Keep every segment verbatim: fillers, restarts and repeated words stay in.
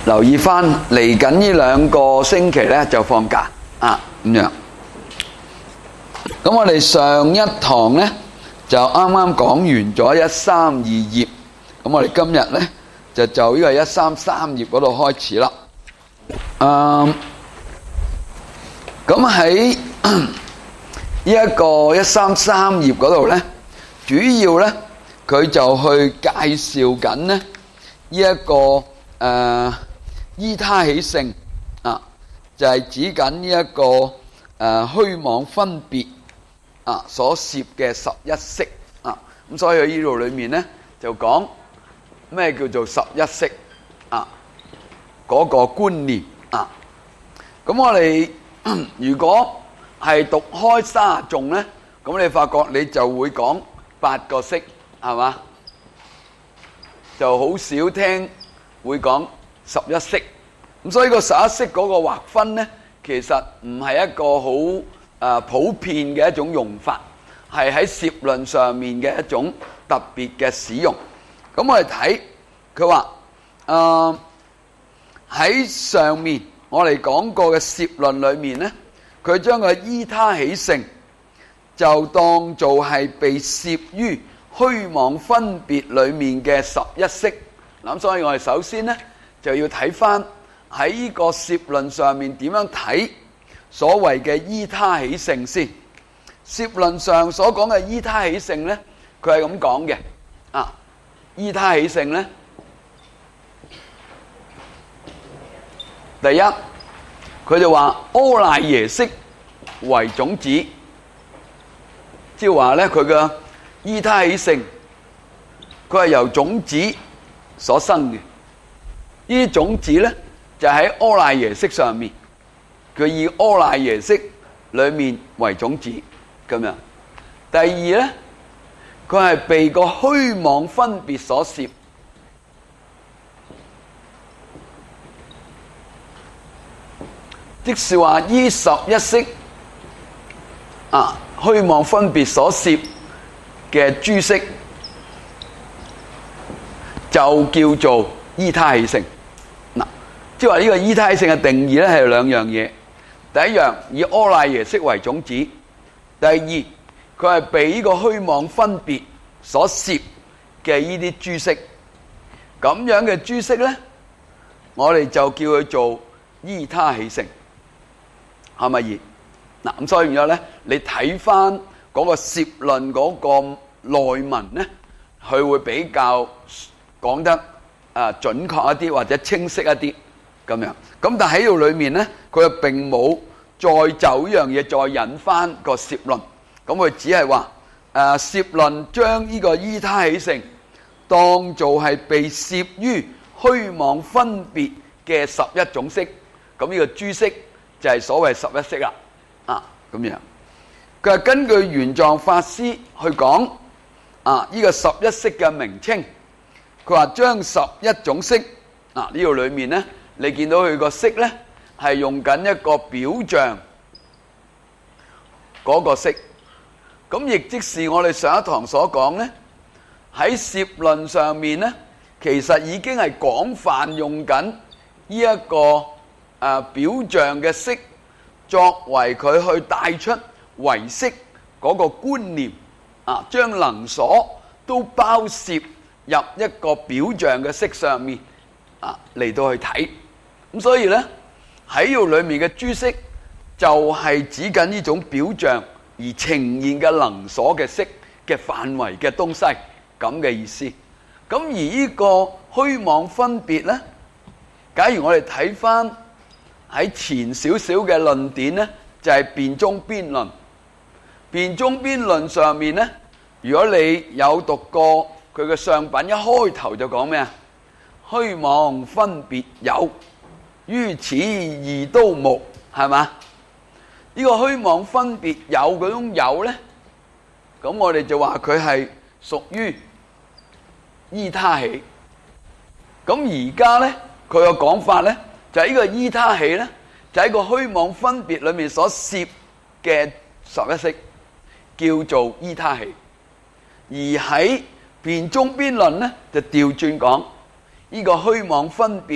留意翻嚟緊呢兩個星期咧就放假啊，咁樣。咁我哋上一堂咧就啱啱講完咗一三二頁，咁我哋今日咧就就呢個一三三頁嗰度開始啦。嗯，咁喺呢一個一三三頁嗰度咧，主要咧佢就去介紹緊咧呢一個誒依他起性啊，就係指緊呢一個誒虛妄分別啊所涉嘅十一識啊，咁所以喺呢度裏面咧就講咩叫做十一識啊嗰個觀念啊。咁我哋如果係讀開卅頌咧，咁你發覺你就會講八個識，係嘛？就好少聽會講十一識。咁所以個十一識嗰個劃分咧，其實唔係一個好誒普遍嘅一種用法，係喺攝論上面嘅一種特別嘅使用。咁我哋睇佢話誒喺上面我哋講過嘅攝論裏面咧，佢將個依他起性就當做係被攝於虛妄分別裏面嘅十一識。咁所以我哋首先咧就要睇翻喺呢個攝論上面點樣睇所謂嘅依他起性先。攝論上所講嘅依他起性咧，佢係咁講嘅啊。依他起性咧，第一佢就話阿賴耶識為種子，即係話咧佢嘅依他起性，佢係由種子所生嘅。呢啲種子咧就喺阿賴耶識上面，佢以阿賴耶識裏面為種子咁樣。第二咧，佢係被個虛妄分別所攝，即是話依十一識啊虛妄分別所攝嘅諸識，就叫做依他起性。嗱，即係話呢個依他起性嘅定義咧係兩樣嘢。第一樣以阿賴耶識為種子，第二佢係被呢個虛妄分別所攝嘅呢啲諸識。咁樣嘅諸識咧，我哋就叫佢做依他起性，係咪熱？嗱，咁所以變咗咧，你睇翻嗰個攝論嗰個內文咧，佢會比較講得啊準確一啲或者清晰一啲咁樣。咁但喺度裏面咧，佢又並冇再就呢樣嘢再引翻個攝論。咁佢只係話誒攝論將呢個依他起性當做係被攝於虛妄分別嘅十一種識。咁呢個諸識就係所謂十一識啦。啊，咁樣，佢係根據玄奘法師去講啊，呢個十一識嘅名稱，佢話將十一種識啊呢度裏面咧，你見到佢個識咧係用緊一個表象嗰個識，咁亦即是我哋上一堂所講咧，喺攝論上面咧，其實已經係廣泛用緊呢一個誒表象嘅識。作為佢去帶出唯識嗰個觀念啊，將能所都包攝入一個表象嘅識上面啊，嚟到去睇。咁所以咧喺呢度裏面嘅諸識就係指緊呢種表象而呈現嘅能所嘅識嘅範圍嘅東西咁嘅意思。咁而呢個虛妄分別咧，假如我哋睇翻喺前少少嘅論點咧，就係辯中邊論。辯中邊論上面咧，如果你有讀過佢嘅上品，一開頭就講咩啊？虛妄分別有，於此二都無，係嘛？呢個虛妄分別有嗰種有咧，咁我哋就話佢係屬於依他起。咁而家咧，佢嘅講法咧，就係呢個依他起咧，就喺個虛妄分別裏面所攝嘅十一識，叫做依他起。而喺辯中邊論咧，就調轉講，呢個虛妄分別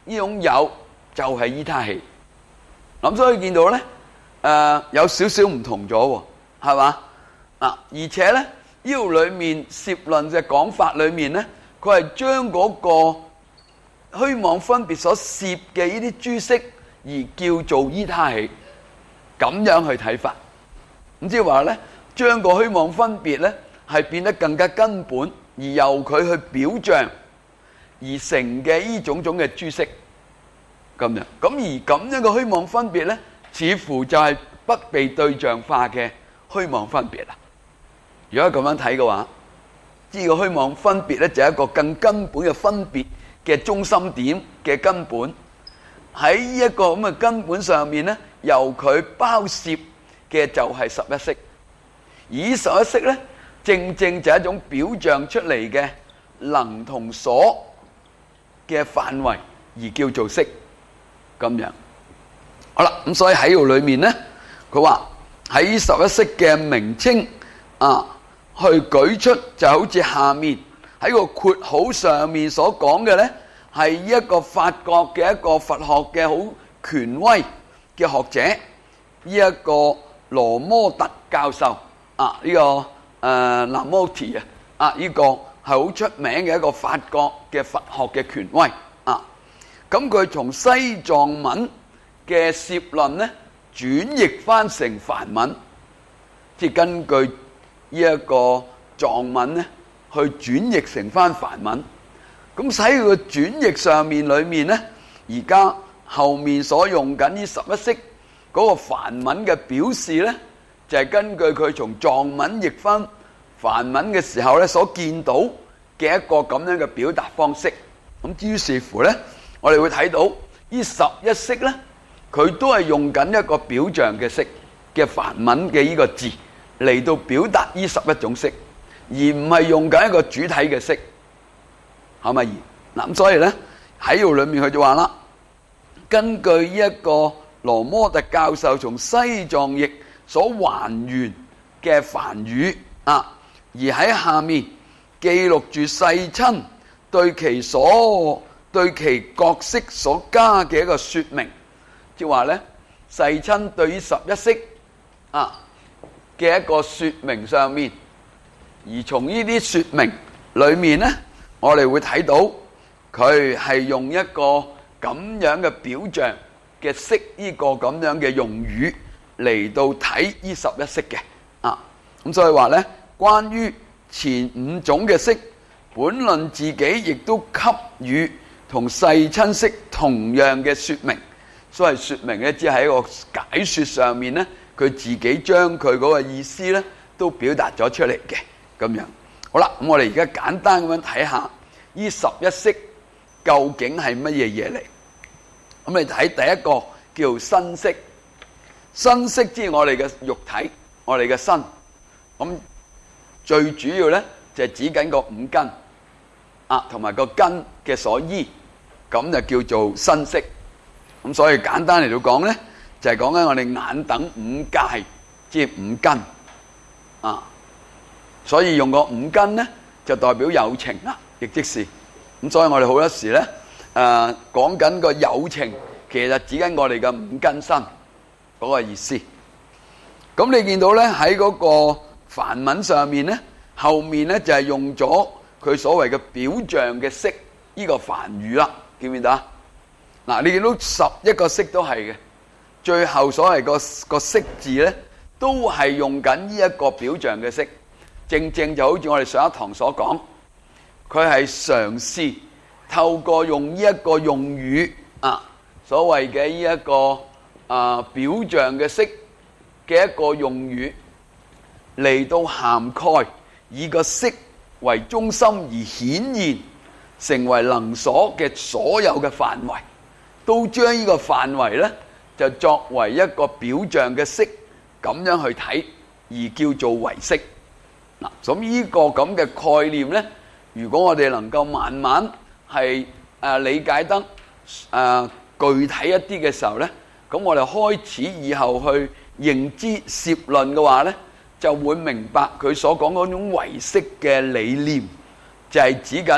呢種有就係依他起。咁所以見到咧，誒、呃、有少少唔同咗喎，係嘛？啊，而且咧呢度裏面攝論嘅講法裏面咧，佢係將嗰個虛妄分別所攝嘅呢啲諸色而叫做依他起，咁樣去睇法。咁即係話咧，將個虛妄分別咧係變得更加根本，而由佢去表象而成嘅呢種種嘅諸色。咁樣，咁而咁樣嘅虛妄分別咧，似乎就係不被對象化嘅虛妄分別啦。如果咁樣睇嘅話，呢個虛妄分別咧就係一個更根本嘅分別嘅中心點嘅根本。喺呢一個咁嘅根本上面咧，由佢包攝嘅就係十一色，而十一色咧，正正就係一種表象出嚟嘅能同所嘅範圍，而叫做色。咁樣，好啦，咁所以喺度裏面咧，佢話喺十一色嘅名稱啊，去舉出就好似下面喺個括號上面所講嘅咧，係一個法國嘅一個佛學嘅好權威嘅學者，呢、這、一個羅摩特教授啊，呢、這個誒南摩提啊，啊、這、呢個係好出名嘅一個法國嘅佛學嘅權威啊。咁佢從西藏文嘅攝論咧，轉譯翻成梵文，即係根據呢一個藏文咧，去轉譯成翻梵文。咁喺佢個轉譯上面裏面咧，而家後面所用緊呢十一色嗰個梵文嘅表示咧，就係根據佢從藏文譯翻梵文嘅時候咧，所見到嘅一個咁樣嘅表達方式。咁於是乎咧，我哋會睇到呢十一色咧，佢都係用緊一個表象嘅色嘅梵文嘅呢個字嚟到表達呢十一種色，而唔係用緊一個主體嘅色，係咪？嗱，咁所以咧喺度裏面佢就話啦，根據呢一個羅摩特教授從西藏譯所還原嘅梵語啊，而喺下面記錄住世親對其所對其各色所加嘅一個說明，即係話咧，世親對於十一色啊嘅一個說明上面，而從呢啲說明裏面咧，我哋會睇到佢係用一個咁樣嘅表象嘅色，呢個咁樣嘅用語嚟到睇呢十一色嘅啊。咁所以話咧，關於前五種嘅色，本論自己亦都給予同世親色同樣嘅說明，所謂說明咧，只係喺一個解說上面咧，佢自己將佢嗰個意思咧都表達咗出嚟嘅咁樣。好啦，咁我哋而家簡單咁樣睇下呢十一色究竟係乜嘢嘢嚟？咁你睇第一個叫身色，身色即係我哋嘅肉體，我哋嘅身。咁最主要咧就係指緊個五根啊，同埋個根嘅所依。咁就叫做身色。咁所以簡單嚟到講咧，就係講緊我哋眼等五界，即係五根啊。所以用個五根咧，就代表有情啦，亦即是咁。所以我哋好多時咧，誒講緊個有情，其實指緊我哋嘅五根身嗰個意思。咁你見到咧喺嗰個梵文上面咧，後面咧就係用咗佢所謂嘅表象嘅色呢個梵語啦。見唔見到啊？嗱，你見到十一個色都係嘅，最後所謂個個色字咧，都係用緊呢一個表象嘅色，正正就好似我哋上一堂所講，佢係嘗試透過用呢一個用語啊，所謂嘅呢一個啊表象嘅色嘅一個用語嚟到涵蓋，以個色為中心而顯現，成為能所嘅所有嘅範圍，都將呢個範圍咧就作為一個表象嘅色咁樣去睇，而叫做為色。嗱，咁呢個咁嘅概念咧，如果我哋能夠慢慢係誒理解得誒具體一啲嘅時候咧，咁我哋開始以後去認知攝論嘅話咧，就會明白佢所講嗰種為色嘅理念，就係指緊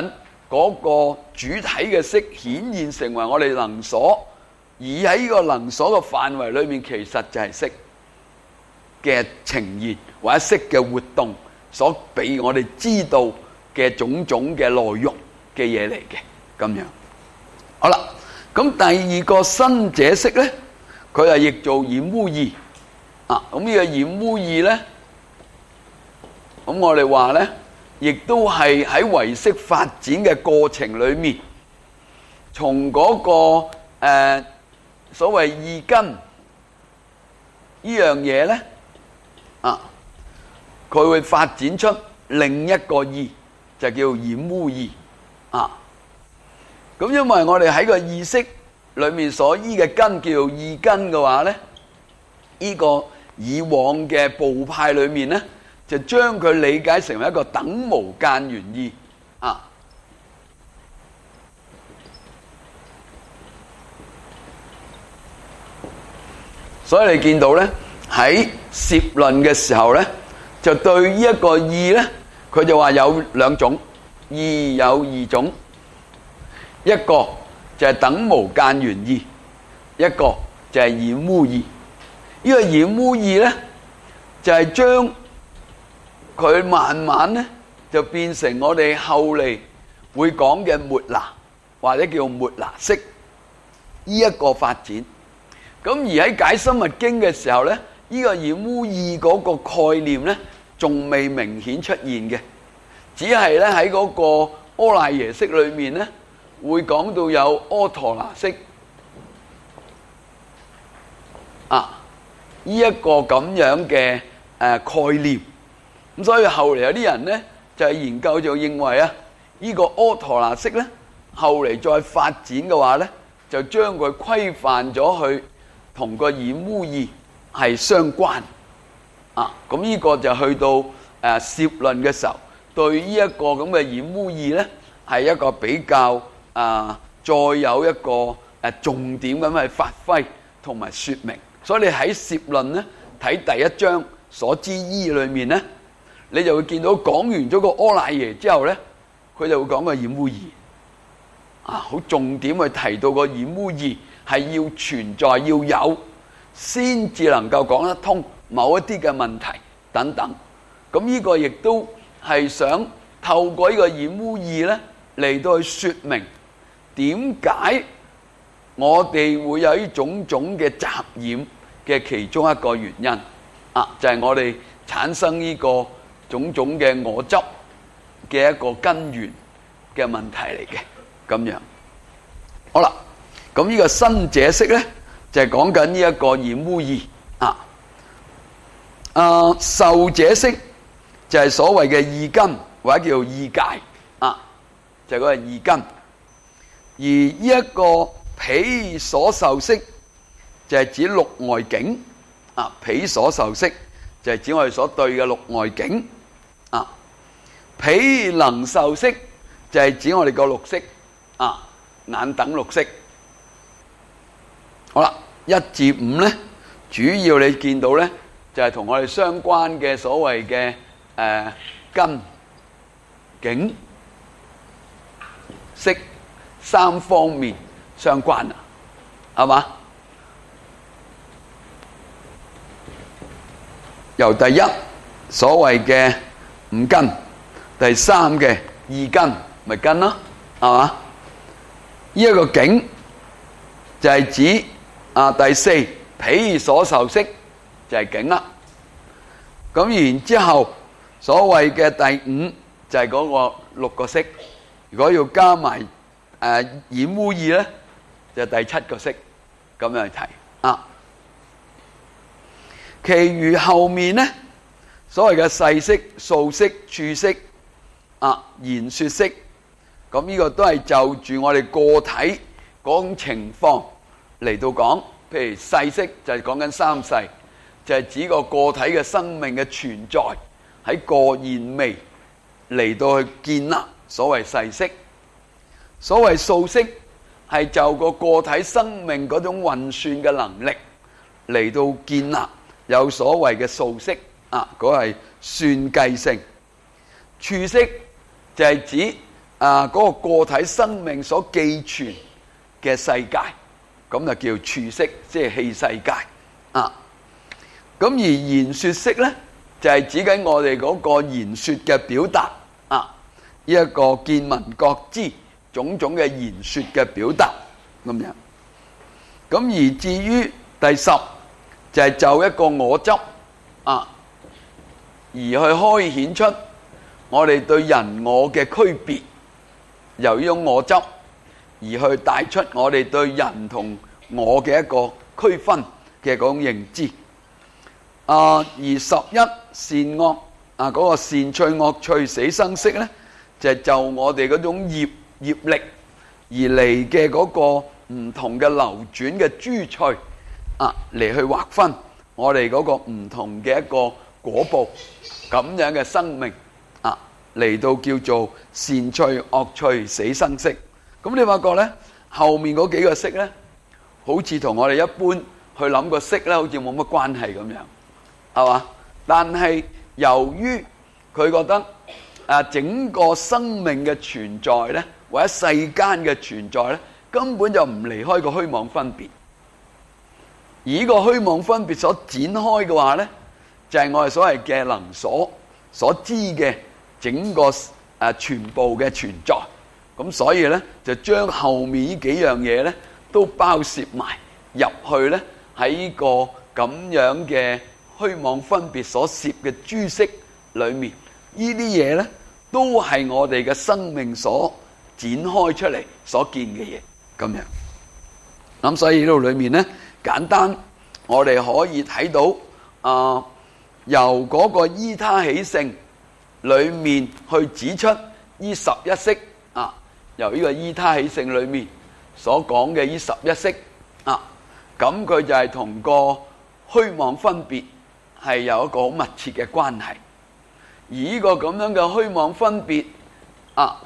嗰個主體嘅色顯現成為我哋能所，而喺呢個能所嘅範圍裏面，其實就係色嘅呈現或者色嘅活動所俾我哋知道嘅種種嘅內容嘅嘢嚟嘅，咁樣。好啦，咁第二個生者色咧，佢係譯做染污異啊。咁呢個染污異咧，咁我哋話咧，亦都係喺唯識發展嘅過程裏面，從嗰個誒所謂意根呢樣嘢咧啊，佢會發展出另一個意，就叫染污異啊。咁因為我哋喺個意識裏面所依嘅根叫做意根嘅話咧，呢個以往嘅部派裏面咧，就將佢理解成為一個等無間緣意啊。所以你見到咧，喺攝論嘅時候咧，就對呢一個意咧，佢就話有兩種，意有二種，一個就係等無間緣意，一個就係染污意。呢個染污意咧，就係將佢慢慢咧就變成我哋後嚟會講嘅末那，或者叫末那識呢一個發展。咁而喺解深密經嘅時候咧，呢個染污意嗰個概念咧，仲未明顯出現嘅，只係咧喺嗰個阿賴耶識裏面咧，會講到有阿陀那識啊，呢一個咁樣嘅誒概念。咁所以後嚟有啲人咧就係研究就認為啊，呢個阿陀那識咧，後嚟再發展嘅話咧，就將佢規範咗去同個染污意係相關啊。咁呢個就去到誒攝論嘅時候，對呢一個咁嘅染污意咧，係一個比較啊，再有一個誒重點咁去發揮同埋説明。所以你喺攝論咧睇第一章所知依裏面咧，你就會見到講完咗個阿賴耶之後咧，佢就會講個染污意啊，好重點去提到個染污意係要存在要有，先至能夠講得通某一啲嘅問題等等。咁呢個亦都係想透過呢個染污意咧嚟到去説明點解我哋會有呢種種嘅雜染嘅其中一個原因啊，就係我哋產生呢個種種嘅我執嘅一個根源嘅問題嚟嘅，咁樣。好啦，咁呢個生者識咧就係講緊呢一個染污意啊。啊，受者識就係所謂嘅意根或者叫做意界啊，就係嗰個意根。而呢一個彼所受識就係指六外境啊，彼所受識就係指我哋所對嘅六外境啊。彼能受識就係指我哋個六識啊，眼等六識。好啦，一至五咧，主要你見到咧就係同我哋相關嘅所謂嘅誒根境識三方面相關啊，係嘛？由第一所謂嘅五根，第三嘅二根咪根咯，係嘛？呢一個境就係指啊第四彼所受識就係境啦。咁然之後所謂嘅第五就係嗰個六個識，如果要加埋誒染污意咧，就第七個識咁樣去睇啊。其餘後面咧，所謂嘅勢識、數識、處識啊、言說識，咁呢個都係就住我哋個體嗰種情況嚟到講。譬如勢識就係講緊三世，就係指個個體嘅生命嘅存在喺個現味嚟到去建立所謂勢識。所謂數識係就個個體生命嗰種運算嘅能力嚟到建立有所謂嘅數識啊，嗰係算計性。處識就係指啊嗰個個體生命所寄存嘅世界，咁就叫處色，即係器世界啊。咁而言說色咧，就係指緊我哋嗰個言說嘅表達啊，呢一個見聞覺知種種嘅言說嘅表達咁樣。咁而至於第十就係就一個我執啊，而去開顯出我哋對人我嘅區別，由呢種我執而去帶出我哋對人同我嘅一個區分嘅嗰種認知。啊，而十一善惡啊，嗰個善趣惡趣死生識咧，就係就我哋嗰種業業力而嚟嘅嗰個唔同嘅流轉嘅諸趣啊，嚟去劃分我哋嗰個唔同嘅一個果報咁樣嘅生命啊，嚟到叫做善趣惡趣死生識。咁你發覺咧，後面嗰幾個識咧，好似同我哋一般去諗個識咧，好似冇乜關係咁樣。係嘛？但係由於佢覺得啊，整個生命嘅存在咧，或者世間嘅存在咧，根本就唔離開個虛妄分別。而呢個虛妄分別所展開嘅話咧，就係我哋所謂嘅能所所知嘅整個誒全部嘅存在。咁所以咧，就將後面呢幾樣嘢咧，都包攝埋入去咧，喺呢個咁樣嘅虛妄分別所攝嘅諸色裏面，呢啲嘢咧都係我哋嘅生命所展開出嚟所見嘅嘢咁樣。咁所以呢度裏面咧，簡單我哋可以睇到啊、呃，由嗰個依他起性裏面去指出呢十一識啊，由呢個依他起性裏面所講嘅呢十一識啊，咁佢就係同個虛妄分別係有一個好密切嘅關係，而呢個咁樣嘅虛妄分別啊，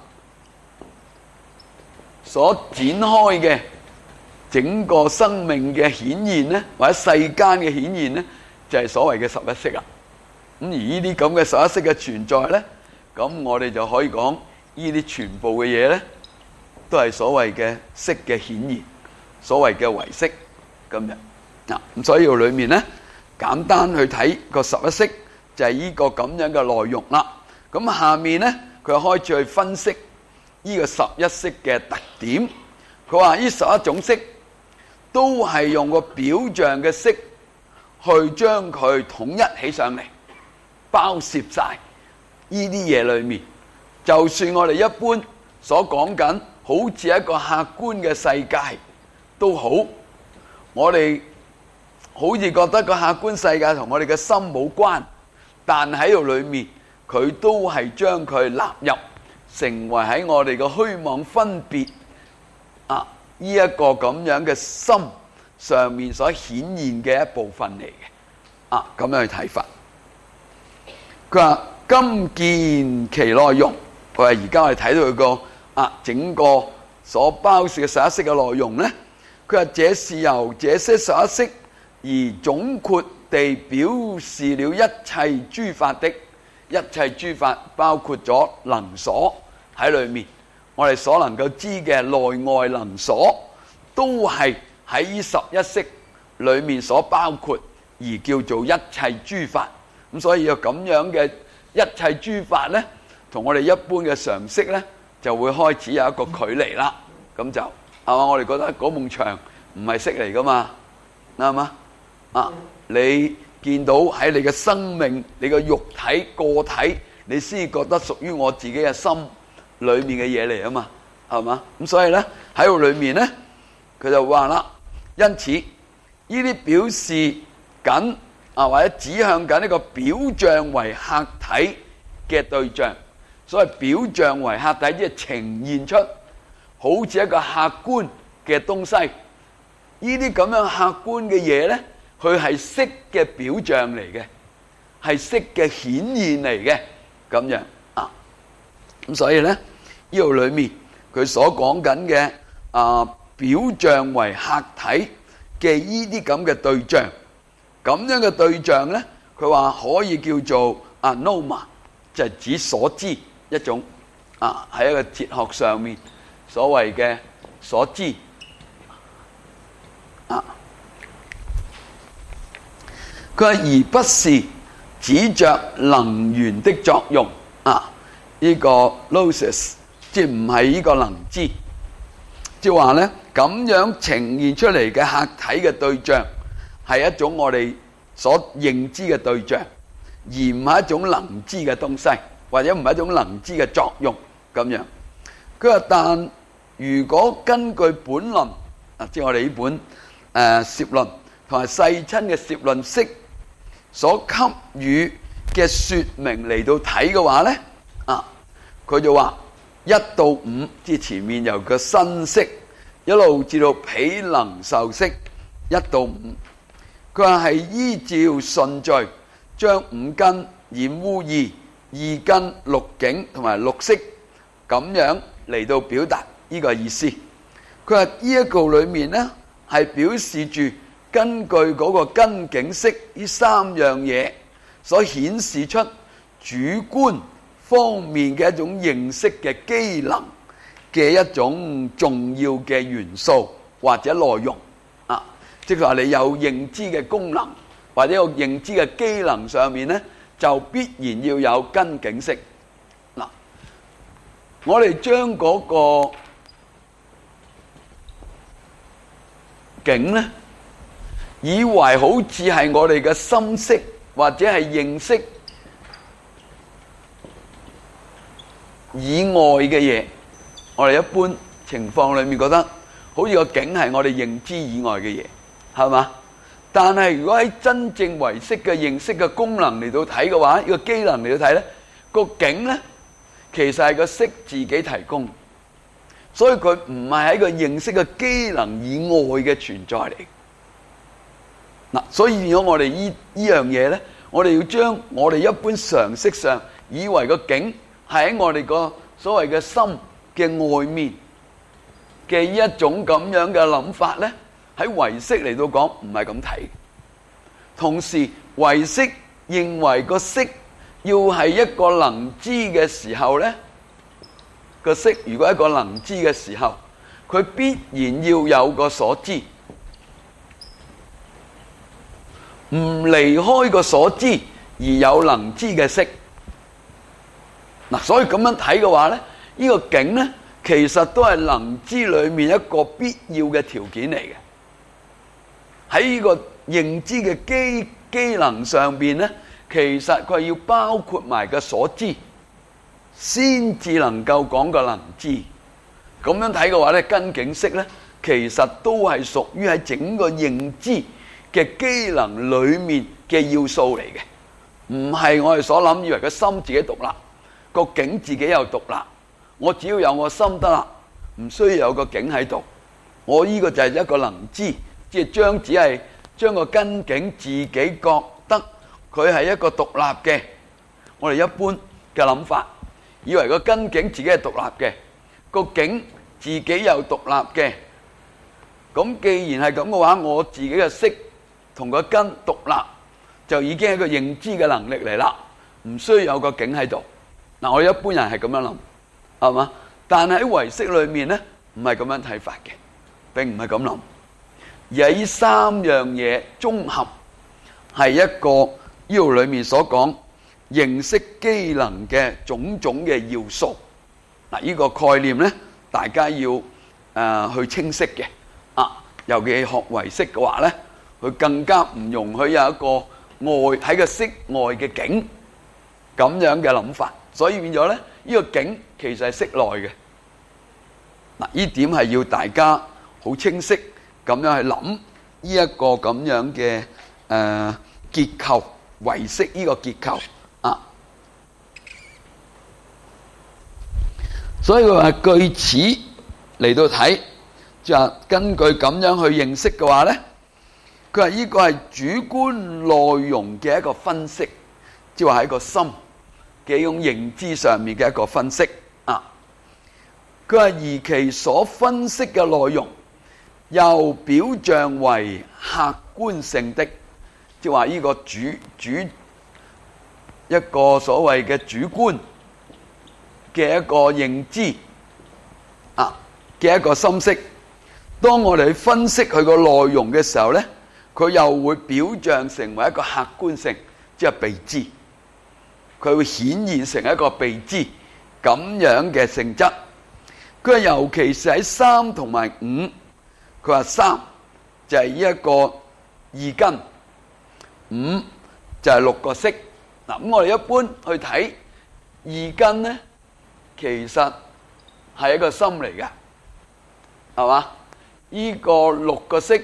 所展開嘅整個生命嘅顯現咧，或者世間嘅顯現咧，就係所謂嘅十一識啊。咁而呢啲咁嘅十一識嘅存在咧，咁我哋就可以講呢啲全部嘅嘢咧，都係所謂嘅識嘅顯現，所謂嘅唯識咁樣嗱。咁所以裏面咧，簡單去睇個十一識就係呢個咁樣嘅內容啦。咁下面咧，佢開始去分析呢個十一識嘅特點。佢話呢十一種識都係用個表象嘅識去將佢統一起上嚟，包攝晒呢啲嘢裏面。就算我哋一般所講緊好似一個客觀嘅世界都好，我哋好似覺得個客觀世界同我哋嘅心冇關，但喺度裏面佢都係將佢納入成為喺我哋嘅虛妄分別啊呢一個咁樣嘅心上面所顯現嘅一部分嚟嘅啊，咁樣去睇法。佢話今見其內容，佢話而家我哋睇到佢個啊整個所包攝嘅十一識嘅內容咧，佢話這是由這些十一識而總括地表示了一切諸法的，一切諸法包括咗能所喺裏面，我哋所能夠知嘅內外能所都係喺呢十一識裏面所包括，而叫做一切諸法。咁所以有咁樣嘅一切諸法咧，同我哋一般嘅常識咧，就會開始有一個距離啦。咁就係嘛，我哋覺得嗰埲牆唔係識嚟噶嘛，啱嘛？啊，你見到喺你嘅生命、你嘅肉體個體，你先覺得屬於我自己嘅心裏面嘅嘢嚟啊嘛，係嘛？咁所以咧喺度裏面咧，佢就話啦，因此呢啲表示緊啊，或者指向緊呢個表象為客體嘅對象。所謂表象為客體，即係呈現出好似一個客觀嘅東西。呢啲咁樣客觀嘅嘢咧，佢係識嘅表象嚟嘅，係識嘅顯現嚟嘅，咁樣啊。咁所以咧，呢度裏面佢所講緊嘅啊，表象為客體嘅呢啲咁嘅對象，咁樣嘅對象咧，佢話可以叫做啊 noma，就係指所知一種啊，喺一個哲學上面所謂嘅所知啊。佢話而不是指着能源的作用啊，呢、這個 gnosis 即唔係呢個能知，即係話咧咁樣呈現出嚟嘅客體嘅對象係一種我哋所認知嘅對象，而唔係一種能知嘅東西，或者唔係一種能知嘅作用咁樣。佢話但如果根據本論啊，即係我哋呢本誒攝論同埋世親嘅攝論式所給予嘅說明嚟到睇嘅話咧，啊，佢就話一到五，即係前面由個身色一路至到彼能受色一到五，佢話係依照順序將五根染污二、二根六境同埋六識咁樣嚟到表達呢個意思。佢話呢一個裏面呢係表示住根據嗰個根境識呢三樣嘢所顯示出主觀方面嘅一種認識嘅機能嘅一種重要嘅元素或者內容啊，即係話你有認知嘅功能或者有認知嘅機能上面呢，就必然要有根境識。嗱，我哋將嗰個境呢，以為好似係我哋嘅心識或者係認識以外嘅嘢，我哋一般情況裏面覺得好似個境係我哋認知以外嘅嘢，係嘛？但係如果喺真正唯識嘅認識嘅功能嚟到睇嘅話，呢個機能嚟到睇呢，個境呢其實係個識自己提供，所以佢唔係喺個認識嘅機能以外嘅存在嚟。嗱，所以如果我哋依依樣嘢呢，我哋要將我哋一般常識上以為個境係喺我哋個所謂嘅心嘅外面嘅一種咁樣嘅諗法呢，喺唯識嚟到講唔係咁睇。同時唯識認為個識要係一個能知嘅時候呢，個識如果係一個能知嘅時候，佢必然要有個所知，唔離開個所知而有能知嘅識。嗱，所以咁樣睇嘅話咧，呢個境咧，其實都係能知裏面一個必要嘅條件嚟嘅。喺呢個認知嘅機機能上邊咧，其實佢係要包括埋個所知，先至能夠講個能知。咁樣睇嘅話咧，根境識咧，其實都係屬於喺整個認知嘅機能裏面嘅要素嚟嘅，唔係我哋所諗以為個心自己獨立，個境自己又獨立。我只要有我心得啦，唔需要有個境喺度。我呢個就係一個能知，即係將只係將個根境自己覺得佢係一個獨立嘅。我哋一般嘅諗法，以為個根境自己係獨立嘅，個境自己又獨立嘅。咁既然係咁嘅話，我自己嘅識同個根獨立，就已經係一個認知嘅能力嚟啦，唔需要有個境喺度。嗱，我哋一般人係咁樣諗，係嘛？但係喺唯識裏面咧，唔係咁樣睇法嘅，並唔係咁諗，而係呢三樣嘢綜合，係一個呢度裏面所講認識機能嘅種種嘅要素。嗱，呢個概念咧，大家要誒、呃、去清晰嘅啊，尤其係學唯識嘅話咧，佢更加唔容許有一個外喺個識外嘅境咁樣嘅諗法。所以變咗咧，呢個境其實係識內嘅。嗱，呢點係要大家好清晰咁樣去諗呢一個咁樣嘅誒結構，唯識呢個結構啊。所以佢話據此嚟到睇，就係根據咁樣去認識嘅話咧，佢話呢個係主觀內容嘅一個分析，即係話喺個心嘅一種認知上面嘅一個分析啊。佢話而其所分析嘅內容又表象為客觀性的，即係話呢個主主一個所謂嘅主觀嘅一個認知啊嘅一個心識。當我哋去分析佢個內容嘅時候呢，佢又會表象成為一個客觀性，即係被知。佢會顯現成一個被知咁樣嘅性質。佢話尤其是喺三同埋五，佢話三就係呢一個二根，五就係六個色。嗱，咁我哋一般去睇二根呢，其實係一個心嚟嘅，係嘛？呢個六個色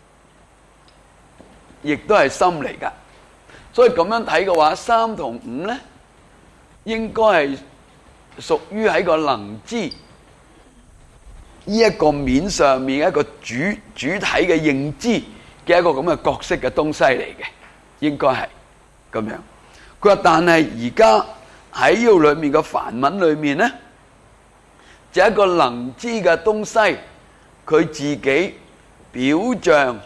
亦都係心嚟噶。所以咁樣睇嘅話，三同五呢，應該係屬於喺個能知呢一個面上面一個主主體嘅認知嘅一個咁嘅角色嘅東西嚟嘅，應該係咁樣。佢話但係而家喺呢度裏面嘅梵文裏面呢，就係一個能知嘅東西，佢自己表象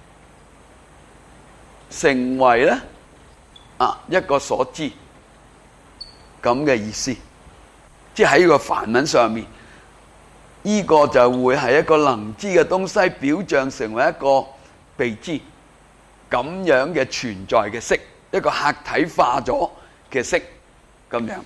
成為呢啊一個所知咁嘅意思。即係喺呢個梵文上面，呢個就會係一個能知嘅東西表象成為一個被知咁樣嘅存在嘅色，一個客體化咗嘅色咁樣。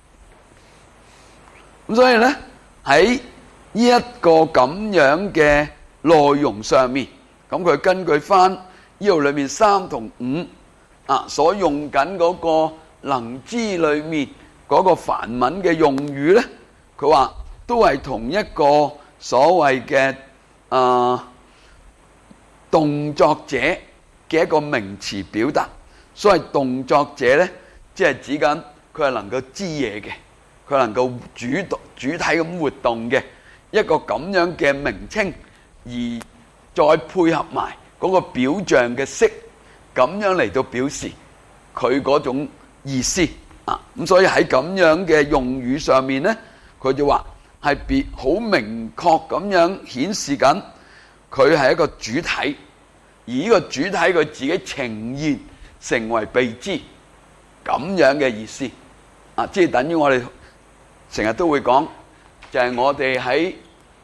咁所以呢，喺呢一個咁樣嘅內容上面，咁佢根據翻呢度裏面三同五啊所用緊嗰個能知裏面嗰個梵文嘅用語呢，佢話都係同一個所謂嘅啊動作者嘅一個名詞表達。所謂動作者呢，即係指緊佢係能夠知嘢嘅，佢能夠主動主體咁活動嘅一個咁樣嘅名稱，而再配合埋嗰個表象嘅色，咁樣嚟到表示佢嗰種意思啊。咁所以喺咁樣嘅用語上面呢，佢就話係別好明確咁樣顯示緊佢係一個主體，而呢個主體佢自己呈現成為被知咁樣嘅意思啊，即係等於我哋成日都會講，就係我哋喺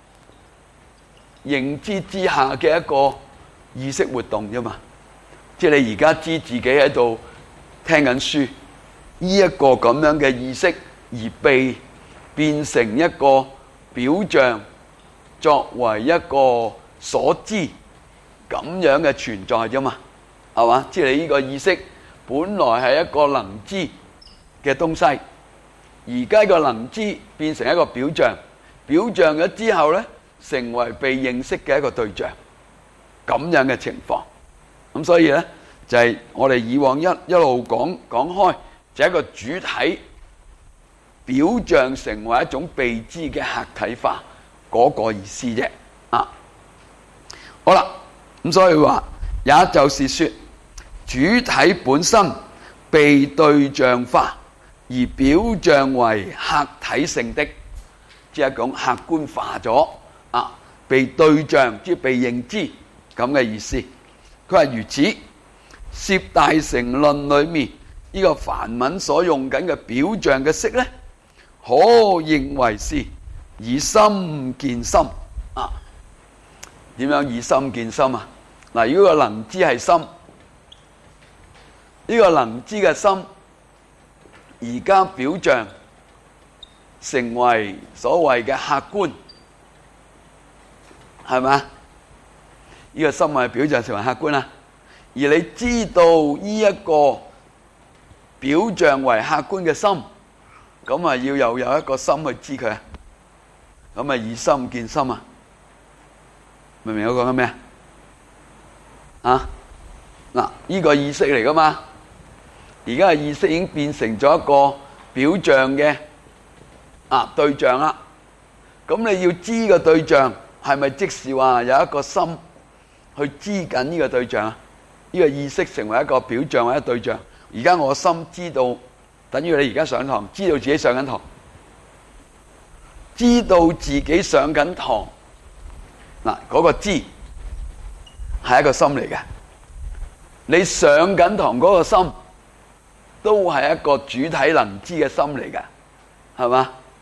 認知之下嘅一個意識活動啫嘛。即係你而家知自己喺度聽緊書，呢一個咁樣嘅意識而被變成一個表象，作為一個所知咁樣嘅存在啫嘛。係嘛？即係你呢個意識本來係一個能知嘅東西，而家個能知變成一個表象，表象咗之後呢，成為被認識嘅一個對象，咁樣嘅情況。咁所以呢，就係我哋以往一一路講講開，就係一個主體表象成為一種被知嘅客體化嗰個意思啫。啊，好啦，咁所以話，也就是說，主體本身被對象化而表象為客體性的，即係講客觀化咗啊，被對象即係被認知咁嘅意思。佢話如此，攝大乘論裏面呢個梵文所用緊嘅表象嘅色呢，可認為是以心見心啊。點樣以心見心啊？嗱，如果個能知係心，呢個能知嘅心而家表象成為所謂嘅客觀，係咪？呢個心係表象成為客觀啊。而你知道呢一個表象為客觀嘅心，咁啊要又有一個心去知佢啊，咁啊以心見心啊。明唔明我講緊咩啊？啊，嗱，呢個意識嚟噶嘛？而家嘅意識已經變成咗一個表象嘅啊對象啦。咁你要知個對象係咪即是話有一個心去知緊呢個對象啊？呢個意識成為一個表象或者對象。而家我心知道，等於你而家上堂，知道自己上緊堂，知道自己上緊堂。嗱，嗰個知係一個心嚟嘅。你上緊堂嗰個心都係一個主體能知嘅心嚟嘅，係嘛？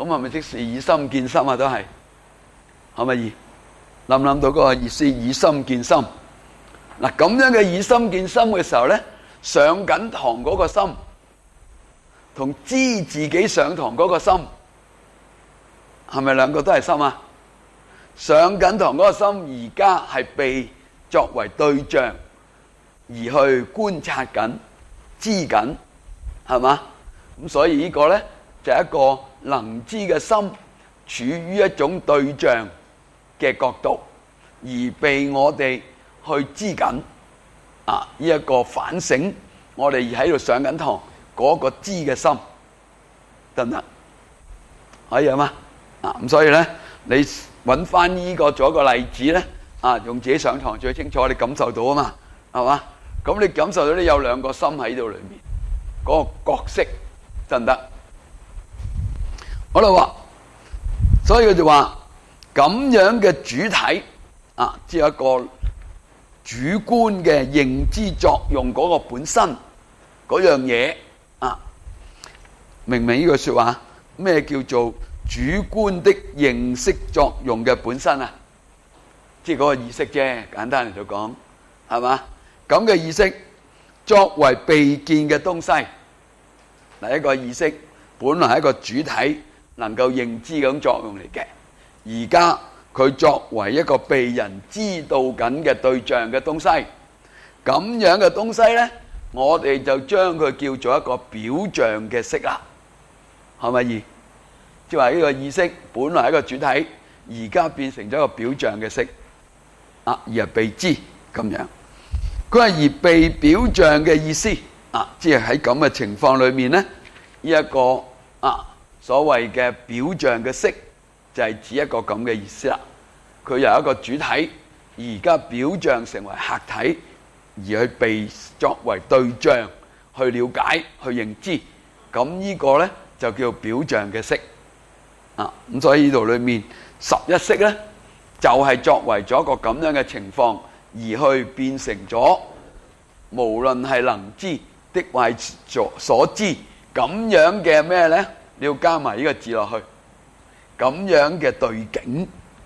咁係咪即是以心見心啊？都係，係咪意？諗唔諗到嗰個意思？以心見心。嗱，咁樣嘅以心見心嘅時候咧，上緊堂嗰個心，同知自己上堂嗰個心，係咪兩個都係心啊？上緊堂嗰個心，而家係被作為對象而去觀察緊、知緊，係嘛？咁所以呢個咧就係一個能知嘅心，處於一種對象嘅角度，而被我哋去知緊啊！呢一個反省，我哋喺度上緊堂嗰個知嘅心，得唔得？可以啊嘛？啊咁，所以咧，你揾翻呢個做一個例子咧，啊，用自己上堂最清楚，你感受到啊嘛，係嘛？咁你感受到你有兩個心喺度裏面，嗰個角色得唔得？好啦，話，所以佢就話咁樣嘅主體啊，只有一個主觀嘅認知作用嗰個本身嗰樣嘢啊，明唔明呢句說話？咩叫做主觀的認識作用嘅本身啊？即係嗰個意識啫，簡單嚟到講，係嘛？咁嘅意識作為被見嘅東西，嗱，一個意識本來係一個主體能夠認知嗰種作用嚟嘅，而家佢作為一個被人知道緊嘅對象嘅東西，咁樣嘅東西呢，我哋就將佢叫做一個表象嘅色啦，係咪意？即係話呢個意識本來係一個主體，而家變成咗一個表象嘅色，啊，而係被知咁樣。佢係而被表象嘅意思，啊，即係喺咁嘅情況裏面呢，呢一個啊所謂嘅表象嘅色，就係指一個咁嘅意思啦。佢由一個主體，而家表象成為客體，而去被作為對象去了解、去認知，咁呢個呢，就叫表象嘅色。啊，咁所以呢度裏面十一色呢，就係作為咗一個咁樣嘅情況，而去變成咗無論係能知的或係所知咁樣嘅咩呢？你要加埋呢個字落去，咁樣嘅對境，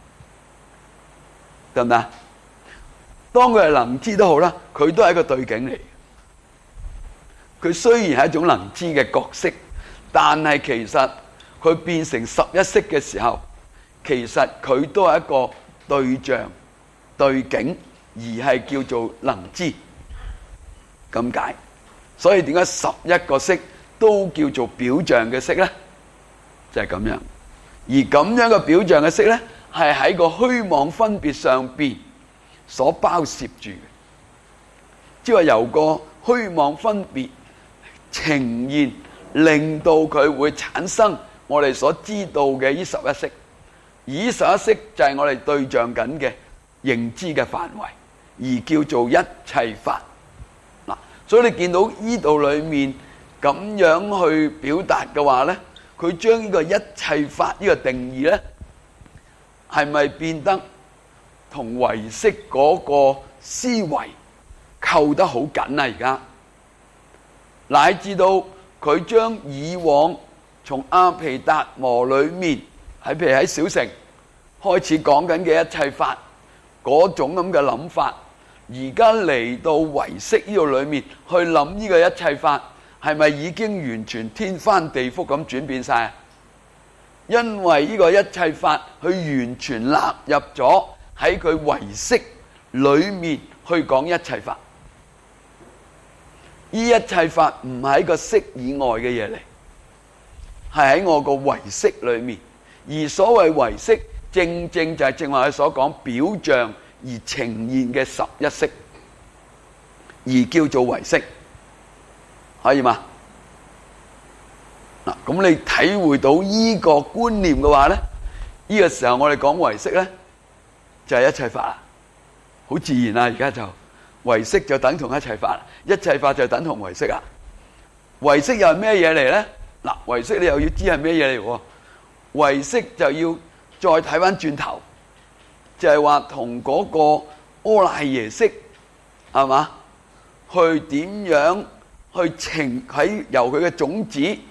得唔得？當佢係能知都好啦，佢都係一個對境嚟。佢雖然係一種能知嘅角色，但係其實佢變成十一色嘅時候，其實佢都係一個對象、對境，而係叫做能知咁解。所以點解十一個色都叫做表象嘅色呢？就係咁樣。而咁樣嘅表象嘅色呢，係喺個虛妄分別上邊所包攝住嘅，即係話由個虛妄分別呈現，令到佢會產生我哋所知道嘅呢十一色。而呢十一色就係我哋對象緊嘅認知嘅範圍，而叫做一切法。嗱，所以你見到呢度裏面咁樣去表達嘅話呢，佢將呢個一切法呢個定義呢，係咪變得同唯識嗰個思維扣得好緊啊？而家乃至到佢將以往從阿毗達摩裏面喺譬如喺小乘開始講緊嘅一切法嗰種咁嘅諗法，而家嚟到唯識呢度裏面去諗呢個一切法，係咪已經完全天翻地覆咁轉變晒？因為呢個一切法佢完全納入咗喺佢唯識裏面去講一切法，呢一切法唔係喺個識以外嘅嘢嚟，係喺我個唯識裏面。而所謂唯識，正正就係正話佢所講表象而呈現嘅十一識，而叫做唯識，可以嗎？嗱，咁你體會到依個觀念嘅話咧，呢個時候我哋講唯識咧，就係一切法啦，好自然啦。而家就唯識就等同一切法，一切法就等同唯識啦。唯識又係咩嘢嚟咧？嗱，唯識你又要知係咩嘢嚟喎？唯識就要再睇翻轉頭，就係話同嗰個阿賴耶識係嘛，去點樣去呈喺由佢嘅種子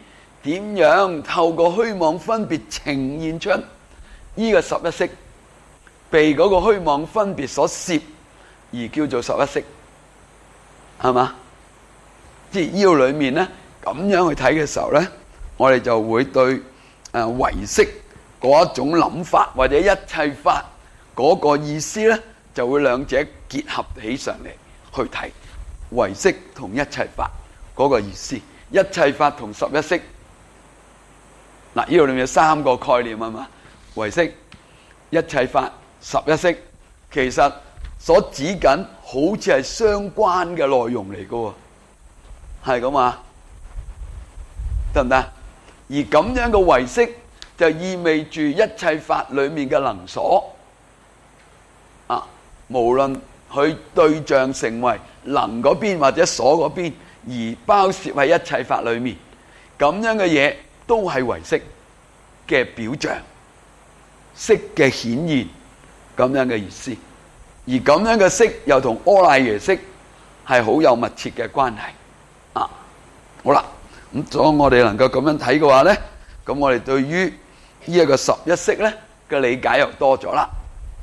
點樣透過虛妄分別呈現出呢個十一色，被嗰個虛妄分別所攝而叫做十一色，係嘛？即係呢個裏面咧，咁樣去睇嘅時候咧，我哋就會對誒唯識嗰一種諗法或者一切法嗰個意思咧，就會兩者結合起上嚟去睇唯識同一切法嗰個意思。一切法同十一色，嗱，呢度裏面有三個概念啊嘛，唯識、一切法、十一色，其實所指緊好似係相關嘅內容嚟噶喎，係咁啊，得唔得？而咁樣嘅唯識就意味住一切法裏面嘅能所啊，無論佢對象成為能嗰邊或者所嗰邊，而包攝喺一切法裏面，咁樣嘅嘢都係唯識嘅表象，識嘅顯現，咁樣嘅意思。而咁樣嘅識又同阿賴耶識係好有密切嘅關係啊！好啦，咁所以我哋能夠咁樣睇嘅話咧，咁我哋對於呢一個十一識咧嘅理解又多咗啦。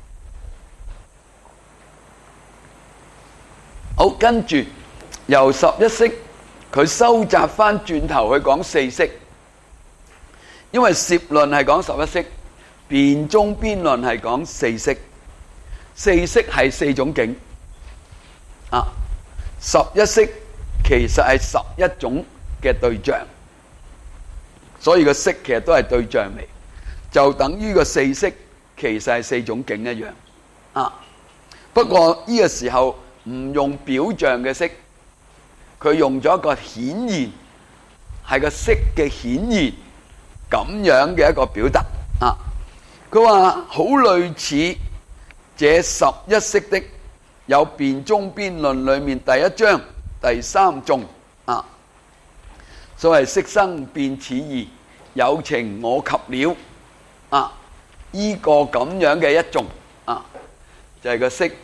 好，跟住由十一識佢收集翻轉頭去講四識，因為攝論係講十一識，辯中邊論係講四識。四識係四種境啊，十一識其實係十一種嘅對象，所以個識其實都係對象嚟，就等於個四識其實係四種境一樣啊。不過呢個時候唔用表象嘅識，佢用咗一個顯現，係個識嘅顯現咁樣嘅一個表達啊。佢話好類似這十一識的，有辯中邊論裏面第一章第三頌啊，所謂識生辨此義，有情我及了啊，依、這個咁樣嘅一頌啊，就係、是、個識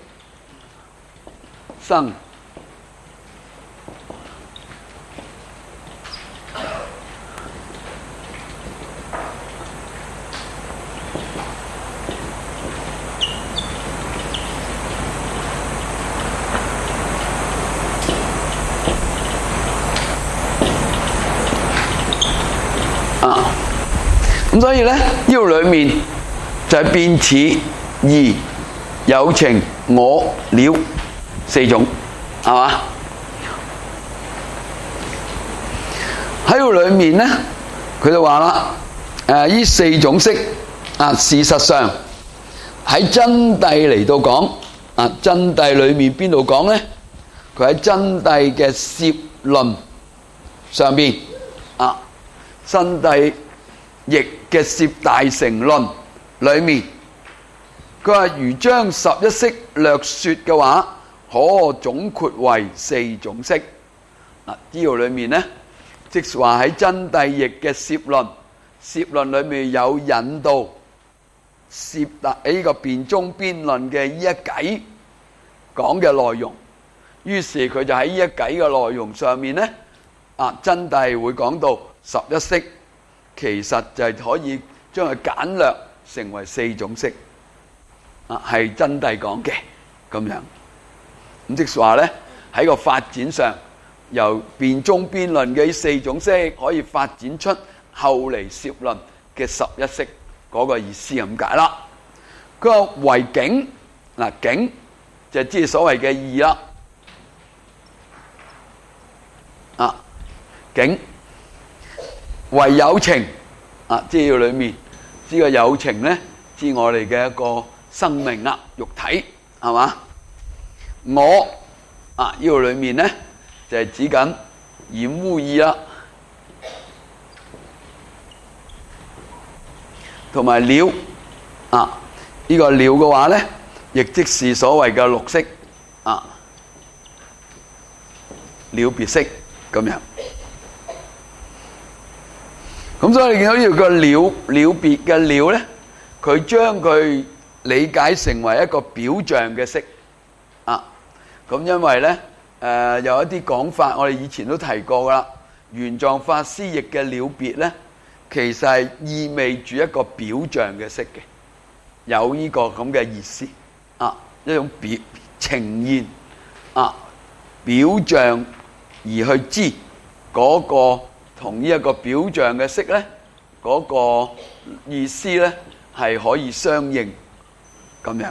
生啊，咁所以咧，呢度裏面就係辨此義、有情我了四種，係嘛？喺度裏面咧，佢就話啦，誒，呢四種識啊，事實上喺真諦嚟到講啊，真諦裏面邊度講咧？佢喺真諦嘅攝論上邊啊。真諦譯嘅攝大乘論裏面，佢話如將十一識略說嘅話，可總括為四種識。嗱，呢度裏面呢，即係話喺真諦譯嘅攝論，攝論裏面有引導攝大呢個辯中邊論嘅呢一偈講嘅內容，於是佢就喺呢一偈嘅內容上面呢，啊，真諦會講到十一識其實就係可以將佢簡略成為四種識，啊，係真諦講嘅咁樣。咁即係話咧，喺個發展上，由辯中邊論嘅呢四種識可以發展出後嚟攝論嘅十一識嗰個意思咁解啦。佢話唯境，嗱，境就即係所謂嘅義啦，啊，境。唯有情啊，即係要裏面呢個有情咧，知我哋嘅一個生命啦，肉體係嘛？我啊，呢個裏面咧就係指緊染污意啦，同埋了啊，呢個了嘅話咧，亦即是所謂嘅六識啊，了別識咁樣。咁所以你見到呢個了了別嘅了咧，佢將佢理解成為一個表象嘅識啊。咁因為咧誒有一啲講法，我哋以前都提過噶啦， 玄奘法師譯嘅了別呢，其實係意味住一個表象嘅色嘅，有呢個咁嘅意思啊，一種表呈現啊，表象而去知嗰個同呢一個表象嘅色呢，嗰個意思呢係可以相應咁樣。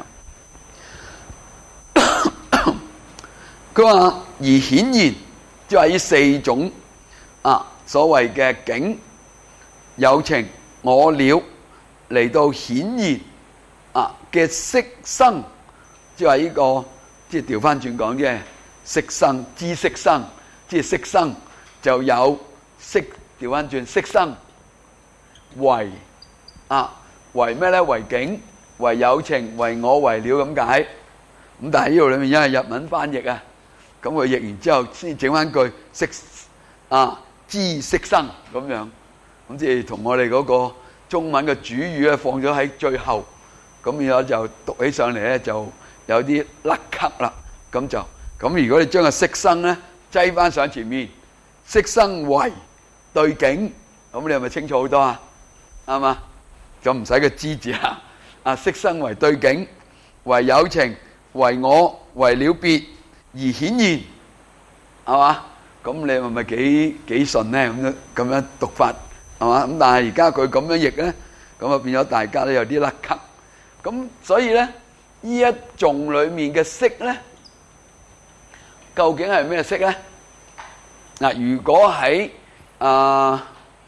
佢話而顯然，即係呢四種啊所謂嘅境、有情、我了嚟到顯現啊嘅色生，即係呢個即係調翻轉講嘅色生、知色生，即係色生就有色，調翻轉色生為啊為咩咧？為境、為有情、為我、為了咁解。咁但係呢度裏面因為日文翻譯啊，咁佢譯完之後先整翻句色啊知色生咁樣，咁即係同我哋嗰個中文嘅主語咧放咗喺最後，咁然後就讀起上嚟咧就有啲甩咳啦。咁就咁如果你將個色生咧擠翻上前面，色生為對境，咁你係咪清楚好多啊？啱嘛？咁唔使個知字啊！啊，色生為對境，為有情，為我，為了別而顯現，係嘛？咁你係咪幾幾順咧？咁樣咁樣讀法係嘛？咁但係而家佢咁樣譯咧，咁啊變咗大家都有啲甩咳。咁所以咧，呢一頌裡面嘅色咧，究竟係咩色咧？嗱，如果喺啊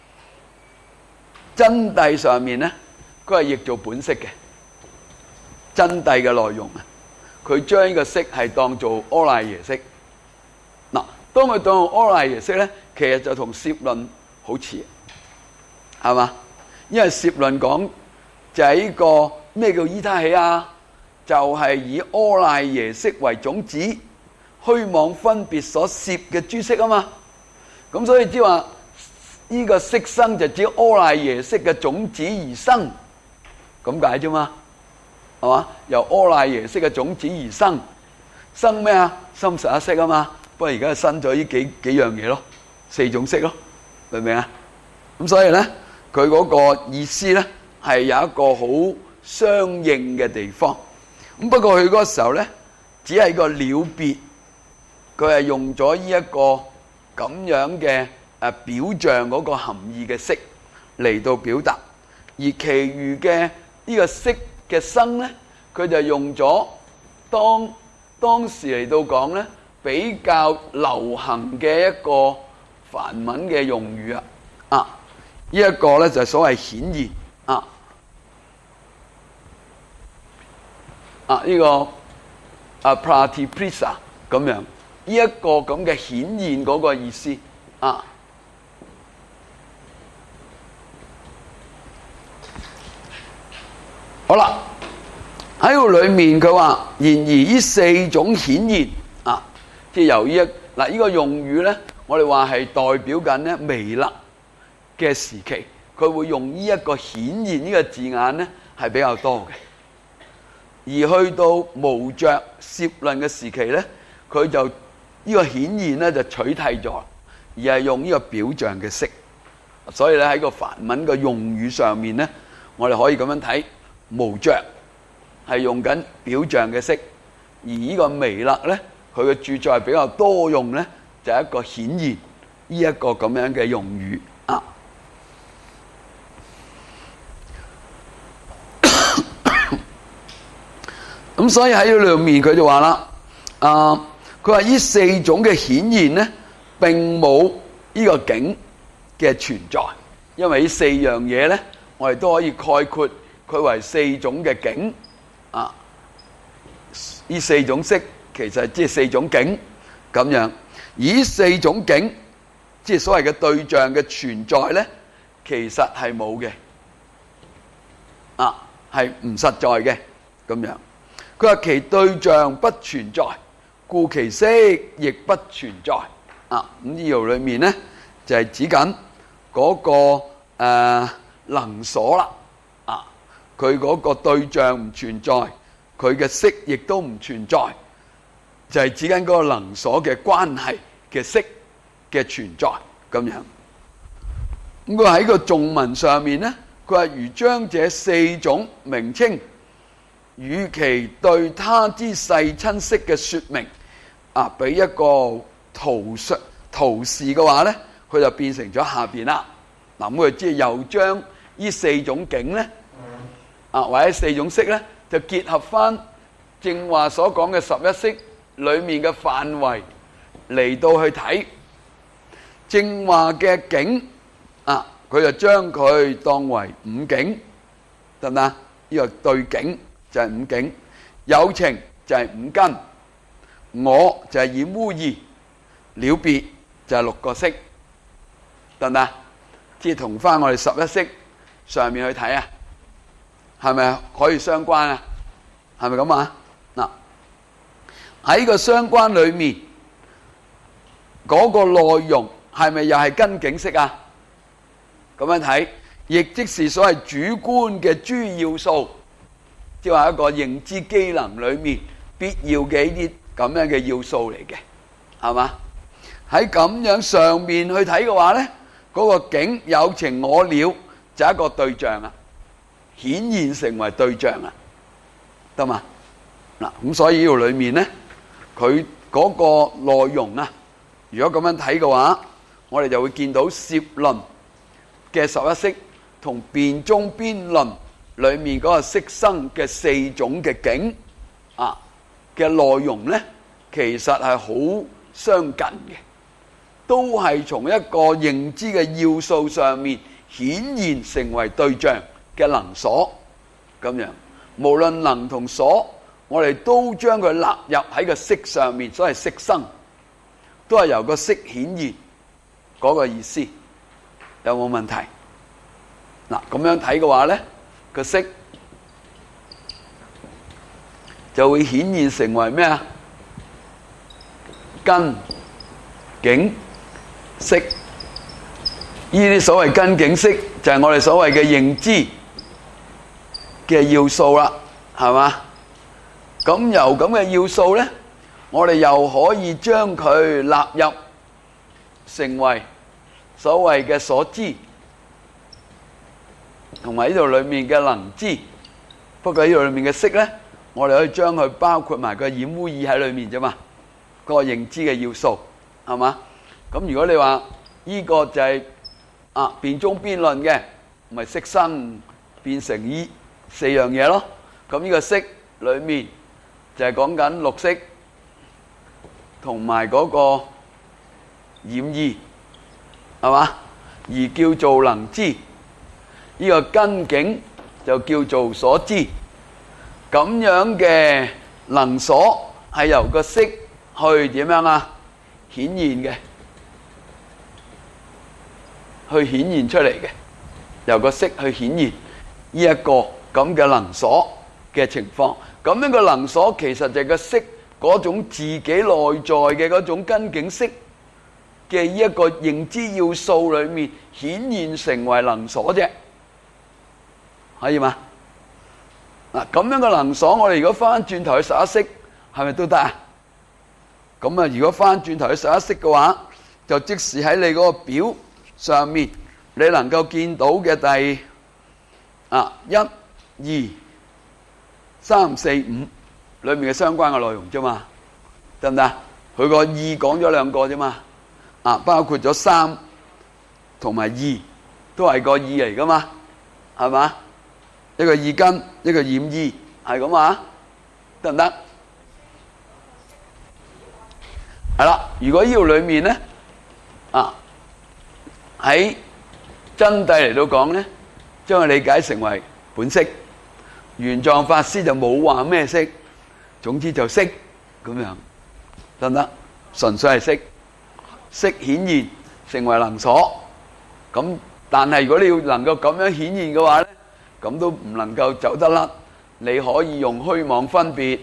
真諦上面咧，佢係譯做本色嘅真諦嘅內容啊。佢將呢個色係當做阿賴耶識。嗱，當佢當做阿賴耶識咧，其實就同攝論好似，係嘛？因為攝論講就係呢個咩叫依他起啊？就係以阿賴耶識為種子，虛妄分別所攝嘅諸色啊嘛。咁所以即係話呢個色生就指阿賴耶識嘅種子而生，咁解啫嘛。係嘛？由阿賴耶識嘅種子而生，生咩啊？心實一色啊嘛。不過而家係生咗呢幾幾樣嘢咯，四種色咯，明唔明啊？咁所以咧，佢嗰個意思咧係有一個好相應嘅地方。咁不過佢嗰個時候咧，只係個了別，佢係用咗呢一個咁樣嘅誒表象嗰個含義嘅色嚟到表達，而其餘嘅呢個色嘅生咧，佢就用咗當當時嚟到講咧比較流行嘅一個梵文嘅用語啊，啊，呢一個咧就係所謂顯現啊，啊呢個啊 pratiprisa 咁樣，呢一個咁嘅顯現嗰個意思啊。好啦，喺度裏面佢話，然而呢四種顯現啊，即係由於一嗱呢個用語咧，我哋話係代表緊咧彌勒嘅時期，佢會用呢一個顯現呢個字眼咧係比較多嘅。而去到無着攝論嘅時期咧，佢就呢個顯現咧就取替咗，而係用呢個表象嘅色。所以咧喺個梵文嘅用語上面咧，我哋可以咁樣睇。無着係用緊表象嘅色，而呢個彌勒咧，佢嘅著作係比較多用咧，就係一個顯現呢一個咁樣嘅用語啊。咁所以喺呢兩面佢就話啦，啊，佢話呢四種嘅顯現咧，並冇呢個境嘅存在，因為呢四樣嘢咧，我哋都可以概括。佢為四種嘅境啊，呢四種色其實即係四種境咁樣。而呢四種境，即係所謂嘅對象嘅存在咧，其實係冇嘅，啊係唔實在嘅咁樣。佢話其對象不存在，故其色亦不存在。啊，咁呢度裏面咧就係指緊嗰個誒能所啦。佢嗰個對象唔存在，佢嘅色亦都唔存在，就係指緊嗰個能所嘅關係嘅色嘅存在咁樣。咁佢喺個頌文上面呢，佢話如將這四種名稱與其對他之世親識嘅說明啊，俾一個圖述圖示嘅話呢，佢就變成咗下邊啦。嗱，咁佢即係又將呢四種境呢，啊或者四種色呢，就結合翻正話所講嘅十一色裏面嘅範圍嚟到去睇正話嘅境啊，佢就將佢當為五境，得唔得？呢個對境就係五境，有情就係五根，我就係染污二，了別就係六個色，得唔得？即係同翻我哋十一色上面去睇啊，係咪可以相關啊？係咪咁啊？嗱，喺個相關裏面嗰個內容係咪又係根境色啊？咁樣睇，亦即是所謂主觀嘅諸要素，即係話一個認知機能裏面必要嘅一啲咁樣嘅要素嚟嘅，係嘛？喺咁樣上面去睇嘅話呢，嗰個境有情我了就係一個對象啊，顯現成為對象啊，得嘛？嗱，咁所以呢度裏面呢，佢嗰個內容啊，如果咁樣睇嘅話，我哋就會見到攝論嘅十一色同辯中邊論裏面嗰個色生嘅四種嘅境啊嘅內容呢，其實係好相近嘅，都係從一個認知嘅要素上面顯現成為對象嘅能所咁樣。無論能同所，我哋都將佢納入喺個色上面，所謂色生都係由個色顯現嗰個意思，有冇問題？嗱，咁樣睇嘅話呢，個色就會顯現成為咩啊？根境色，呢啲所謂根境色就係我哋所謂嘅認知嘅要素啦，係嘛？咁由咁嘅要素呢，我哋又可以將佢納入成為所謂嘅所知，同埋呢度裏面嘅能知。不過呢度裏面嘅色呢，我哋可以將佢包括埋個染污二喺裏面啫嘛，個認知嘅要素係嘛？咁如果你話呢個就係啊辯中邊論嘅，咪色生變成呢四樣嘢咯。咁呢個色裏面就係講緊綠色同埋嗰個染二，係嘛？而叫做能知，呢個根境就叫做所知。咁樣嘅能所係由個色去點樣啊？顯現嘅，去顯現出嚟嘅，由個色去顯現呢一個咁嘅能所嘅情況。咁樣個能所其實就係個色嗰種自己內在嘅嗰種根境色嘅呢一個認知要素裏面顯現成為能所啫，可以嗎？嗱，咁樣嘅能所，我哋如果翻轉頭去十一色，係咪都得啊？咁啊，如果翻轉頭去十一色嘅話，就即使喺你嗰個表上面，你能夠見到嘅第啊一、二、三、四、五裏面嘅相關嘅內容啫嘛，得唔得？佢個二講咗兩個啫嘛，啊，包括咗三同埋二，都係個二嚟噶嘛，係嘛？一個二根，一個染二，係咁啊，得唔得？係啦，如果呢度裏面咧，啊喺真諦嚟到講咧，將佢理解成為本色。玄奘法師就冇話咩色，總之就色咁樣，得唔得？純粹係色，色顯現成為能所。咁但係如果你要能夠咁樣顯現嘅話咧，咁都唔能夠走得甩。你可以用虛妄分別，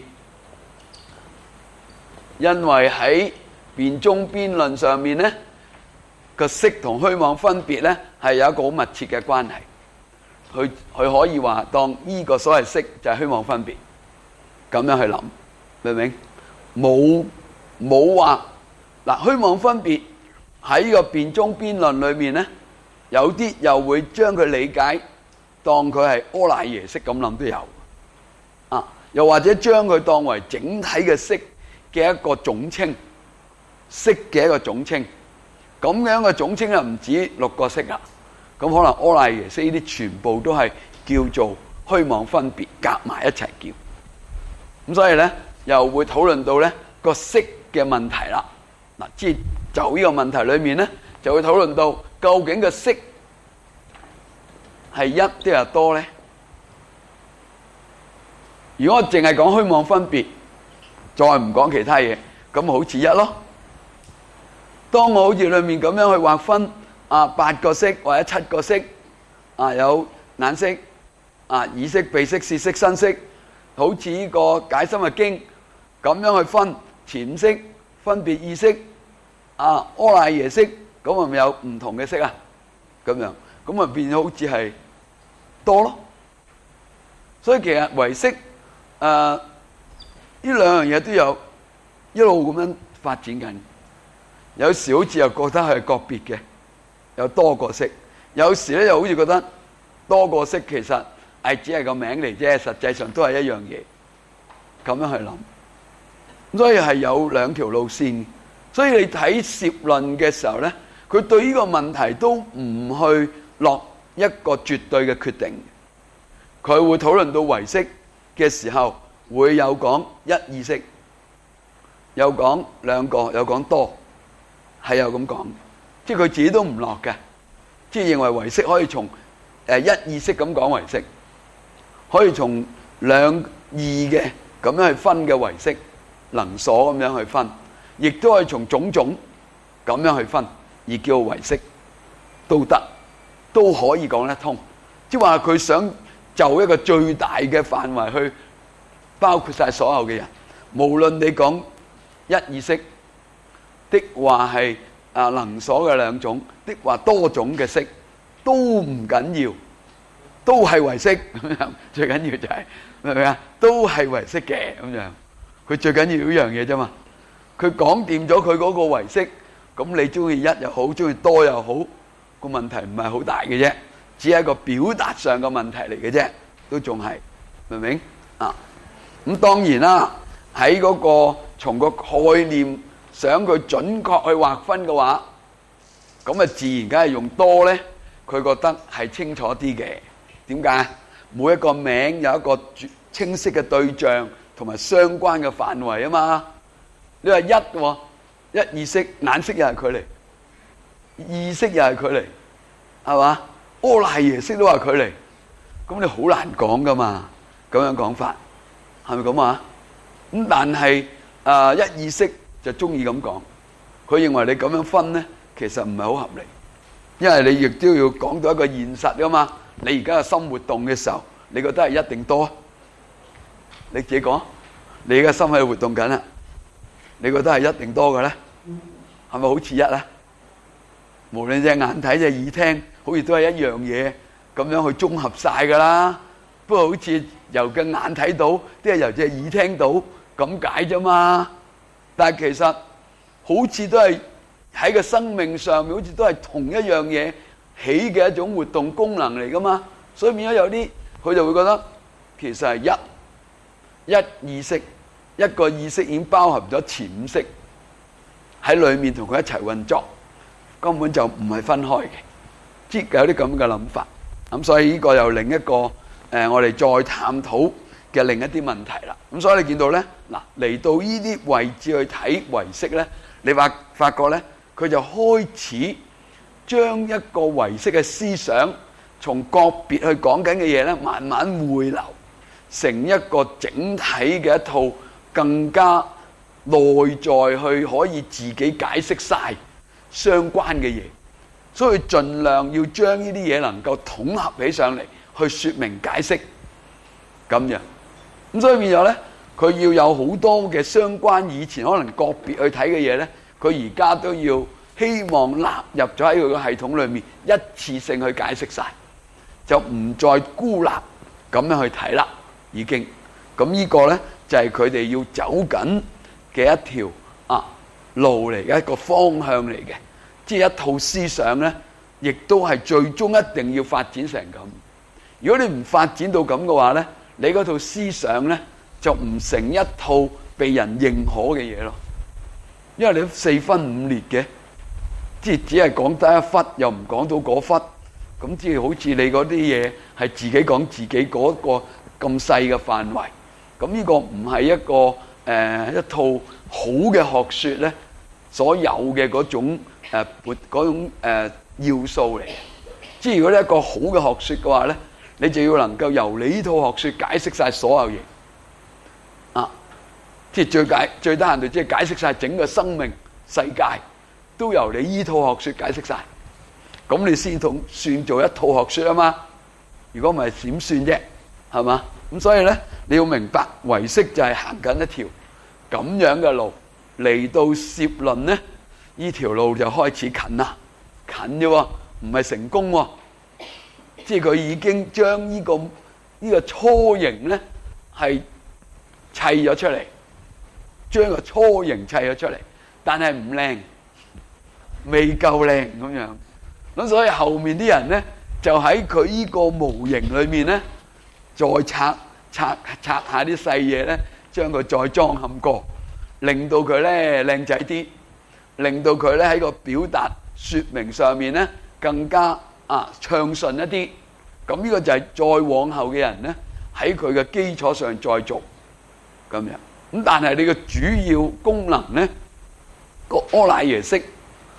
因為喺辯中邊論上面咧，個色同虛妄分別咧係有一個好密切嘅關係。佢佢可以話當呢個所謂色就係虛妄分別，咁樣去諗，明唔明？冇冇話嗱，虛妄分別喺個辯中邊論裏面咧，有啲又會將佢理解當佢係阿賴耶識咁諗都有啊，又或者將佢當為整體嘅識嘅一個總稱，識嘅一個總稱，咁樣嘅總稱又唔止六個識啊，咁可能阿賴耶識呢啲全部都係叫做虛妄分別夾埋一齊叫，咁所以咧又會討論到咧個識嘅問題啦。嗱，即係就呢個問題裏面咧，就會討論到究竟個識係一定係多咧？如果我淨係講虛妄分別，再唔講其他嘢，咁好似一咯。當我好似裏面咁樣去劃分啊，八個識或者七個識啊，有眼識啊、耳識、鼻識、舌識、身識，好似呢個解深嘅經咁樣去分前識、分別意識啊、阿賴耶識，咁係咪有唔同嘅識啊？咁樣咁啊變咗好似係多咯。所以其實唯識誒呢兩樣嘢都有一路咁樣發展緊。有時好似又覺得係個別嘅，有多個識；有時咧又好似覺得多個識其實係只係個名嚟啫，實際上都係一樣嘢。咁樣去諗，所以係有兩條路線。所以你睇攝論嘅時候咧，佢對呢個問題都唔去落一個絕對嘅決定。佢會討論到唯識嘅時候，會有講一意識，有講兩個，有講多，係有咁講。即係佢自己都唔落嘅，即係認為唯識可以從誒一意識咁講唯識，可以從兩意嘅咁樣去分嘅唯識，能所咁樣去分。亦都係從種種咁樣去分，而叫唯識都得，都可以講得通。即係話佢想就一個最大嘅範圍去包括晒所有嘅人，無論你講一意識的話係啊能所嘅兩種的話多種嘅識都唔緊要，都係唯識咁樣。最緊要就係明唔明啊？都係唯識嘅咁樣。佢最緊要呢樣嘢啫嘛。佢講掂咗佢嗰個唯識，咁你中意一又好，中意多又好，個問題唔係好大嘅啫，只係一個表達上嘅問題嚟嘅啫，都仲係明唔明啊？咁當然啦，喺嗰個從個概念想佢準確去劃分嘅話，咁啊自然梗係用多咧，佢覺得係清楚啲嘅。點解？每一個名有一個清晰嘅對象同埋相關嘅範圍啊嘛。你話一喎，一意識、眼識又係佢嚟，意識又係佢嚟，係嘛？阿賴耶識都話佢嚟，咁你好難講噶嘛？咁樣講法係咪咁啊？咁但係啊，一意識就中意咁講，佢認為你咁樣分咧，其實唔係好合理，因為你亦都要講到一個現實噶嘛。你而家嘅心活動嘅時候，你覺得係一定多？你自己講，你而家心喺度活動緊啦。你覺得係一定多嘅咧？係咪好似一咧？無論隻眼睇隻耳聽，好似都係一樣嘢咁樣去綜合晒噶啦。不過好似由隻眼睇到，啲係由隻耳聽到咁解啫嘛。但係其實好似都係喺個生命上面，好似都係同一樣嘢起嘅一種活動功能嚟噶嘛。所以變咗有啲佢就會覺得其實係一一意識。一個意識已經包含咗前五識喺裏面同佢一齊運作，根本就唔係分開嘅，即係有啲咁嘅諗法。咁所以呢個又另一個誒、呃，我哋再探討嘅另一啲問題啦。咁所以你見到咧，嗱嚟到呢啲位置去睇唯識咧，你發發覺咧，佢就開始將一個唯識嘅思想，從個別去講緊嘅嘢咧，慢慢匯流成一個整體嘅一套。更加內在去可以自己解釋晒相關嘅嘢，所以盡量要將呢啲嘢能夠統合起上嚟，去說明解釋咁樣。咁所以變咗咧，佢要有好多嘅相關以前可能個別去睇嘅嘢咧，佢而家都要希望納入咗喺佢個系統裏面，一次性去解釋晒，就唔再孤立咁樣去睇啦。已經咁呢個咧。就係佢哋要走緊嘅一條啊路嚟嘅一個方向嚟嘅， 即係一套思想咧，亦都係最終一定要發展成咁。如果你唔發展到咁嘅話咧，你嗰套思想咧就唔成一套被人認可嘅嘢咯。因為你四分五裂嘅，即係只係講得一忽，又唔講到嗰忽，咁即係好似你嗰啲嘢係自己講自己嗰個咁細嘅範圍。咁呢個唔係一個誒、呃、一套好嘅學説咧，所有嘅嗰種誒撥嗰種誒要素嚟嘅。即係如果你一個好嘅學説嘅話咧，你就要能夠由你呢套學説解釋晒所有嘢啊！即係最解最低限度，即係解釋晒整個生命世界，都由你呢套學説解釋晒。咁你先同算做一套學説啊嘛！如果唔係點算啫？係嘛？咁所以咧，你要明白唯識就係行緊一條咁樣嘅路，嚟到攝論咧，呢條路就開始近啦，近啫喎，唔係成功喎。即係佢已經將呢個呢個雛形咧係砌咗出嚟，將個雛形砌咗出嚟，但係唔靚，未夠靚咁樣。咁所以後面啲人咧就喺佢呢個模型裏面咧，再拆拆拆下啲細嘢咧，將佢再裝嵌過，令到佢咧靚仔啲，令到佢咧喺個表達説明上面咧更加啊暢順一啲。咁呢個就係再往後嘅人咧喺佢嘅基礎上再做咁樣。咁但係你嘅主要功能咧，個阿賴耶識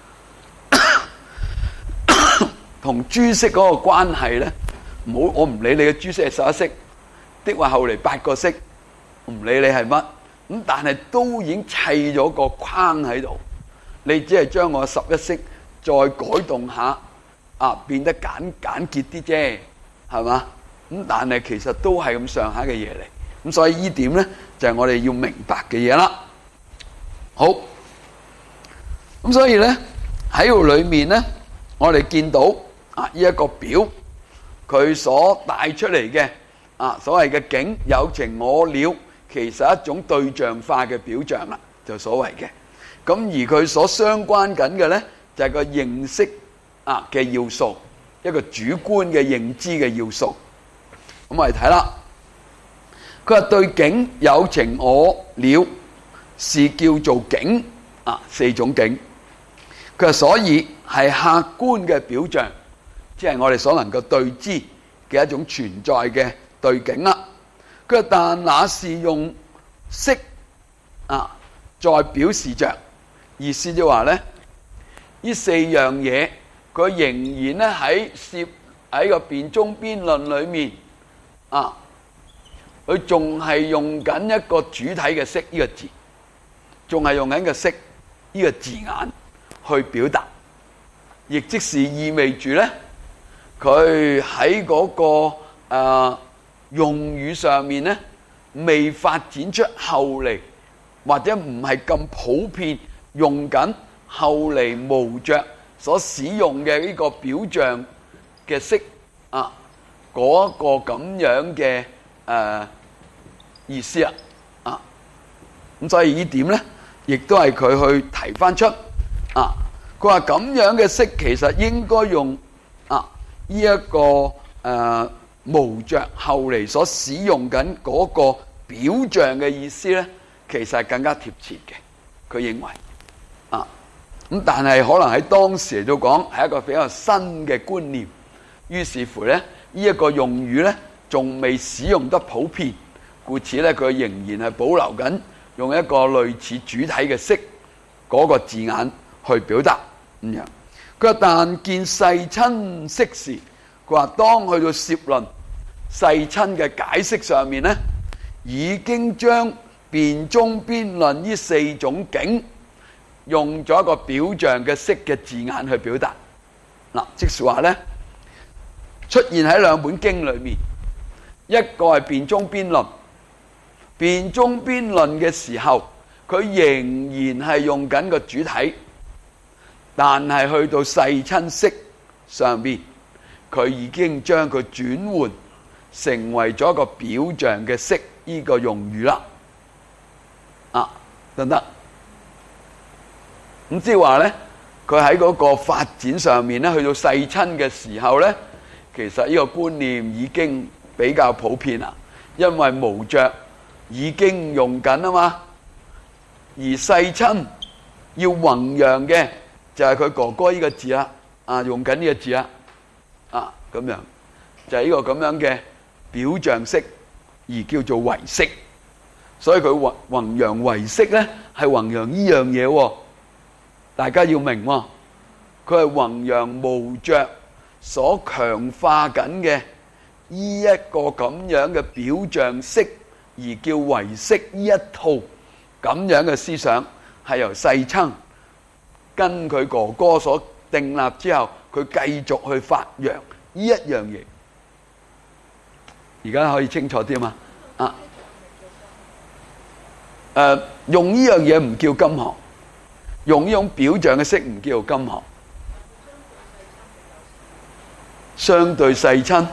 同諸識嗰個關係咧，唔好，我唔理你嘅諸識係十一識，的話後嚟八個識，唔理你係乜，咁但係都已經砌咗個框喺度，你只係將我十一識再改動下，啊變得簡簡潔啲啫，係嘛？咁但係其實都係咁上下嘅嘢嚟，咁所以呢點咧就係我哋要明白嘅嘢啦。好，咁所以咧喺度裏面咧，我哋見到啊呢一個表，佢所帶出嚟嘅啊所謂嘅境有情我了，其實係一種對象化嘅表象啦，就所謂嘅。咁而佢所相關緊嘅咧，就係個認識啊嘅要素，一個主觀嘅認知嘅要素。咁我哋睇啦，佢話對境有情我了，是叫做境啊，四種境。佢話所以係客觀嘅表象，即係我哋所能夠對知嘅一種存在嘅對境啦。佢話但那是用識啊再表示着，意思就話咧，呢四樣嘢佢仍然咧喺攝喺個辯中邊論裏面啊，佢仲係用緊一個主體嘅識呢個字，仲係用緊個識呢個字眼去表達，亦即是意味住咧，佢喺嗰個誒、呃、用語上面咧，未發展出後嚟或者唔係咁普遍用緊後嚟無著所使用嘅呢個表象嘅識啊，嗰、那個咁樣嘅誒、呃、意思啊，啊，咁所以呢點咧，亦都係佢去提翻出啊，佢話咁樣嘅識其實應該用啊呢一、這個誒、呃、無著後嚟所使用緊嗰個表象嘅意思咧，其實係更加貼切嘅，佢認為啊，咁但係可能喺當時嚟到講係一個比較新嘅觀念，於是乎咧呢一個用語咧仲未使用得普遍，故此咧佢仍然係保留緊用一個類似主體嘅識嗰個字眼去表達咁樣。佢話但見世親識時，佢話當去到攝論世親嘅解釋上面咧，已經將辯中邊論呢四種境用咗一個表象嘅識嘅字眼去表達。嗱，即是話咧出現喺兩本經裏面，一個係辯中邊論，辯中邊論嘅時候，佢仍然係用緊個主體，但係去到世親識上邊，佢已經將佢轉換成為咗一個表象嘅識呢個用語啦。啊，得唔得？咁即係話咧， 佢喺嗰個發展上面咧，去到世親嘅時候咧，其實呢個觀念已經比較普遍啦，因為無著已經用緊啊嘛，而世親要弘揚嘅就係佢哥哥呢個字啦，啊用緊呢個字啦，啊咁樣就係呢個咁樣嘅表象式，而叫做唯識。所以佢弘弘揚唯識咧，係弘揚呢樣嘢喎，大家要明喎，佢係弘揚無著所強化緊嘅呢一個咁樣嘅表象式，而叫唯識呢一套咁樣嘅思想，係由世親跟佢哥哥所訂立之後，佢繼續去發揚呢一樣嘢。而家可以清楚啲嘛？啊，誒，用呢樣嘢唔叫金學，用呢種表象嘅式唔叫金學。相對世親，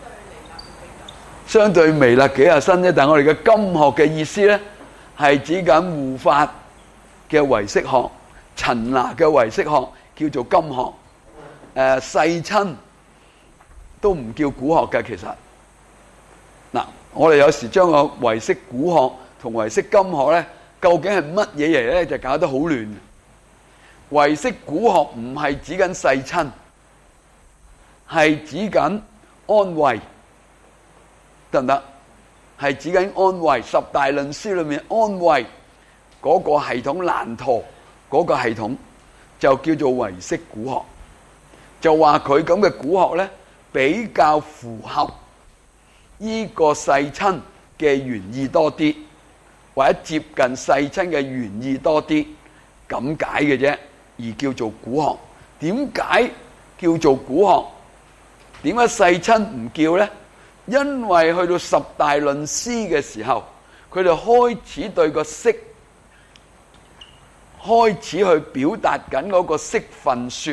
相對彌勒幾廿身啫。但係我哋嘅金學嘅意思咧，係指緊護法嘅唯識學，陳那嘅唯識學叫做金學。誒，世親都唔叫古學嘅，其實嗱，我哋有時將個唯識古學同唯識金學咧，究竟係乜嘢嚟咧，就搞得好亂。唯識古學唔係指緊世親，係指緊安慧，得唔得？係指緊安慧，十大論師裏面安慧嗰個系統，難陀嗰個系統就叫做唯識古學，就話佢咁嘅古學咧，比較符合呢個世親嘅原意多啲，或者接近世親嘅原意多啲，咁解嘅啫，而叫做古學。點解叫做古學？點解世親唔叫呢？因為去到十大論師嘅時候，佢哋開始對個識開始去表達緊嗰個識分說，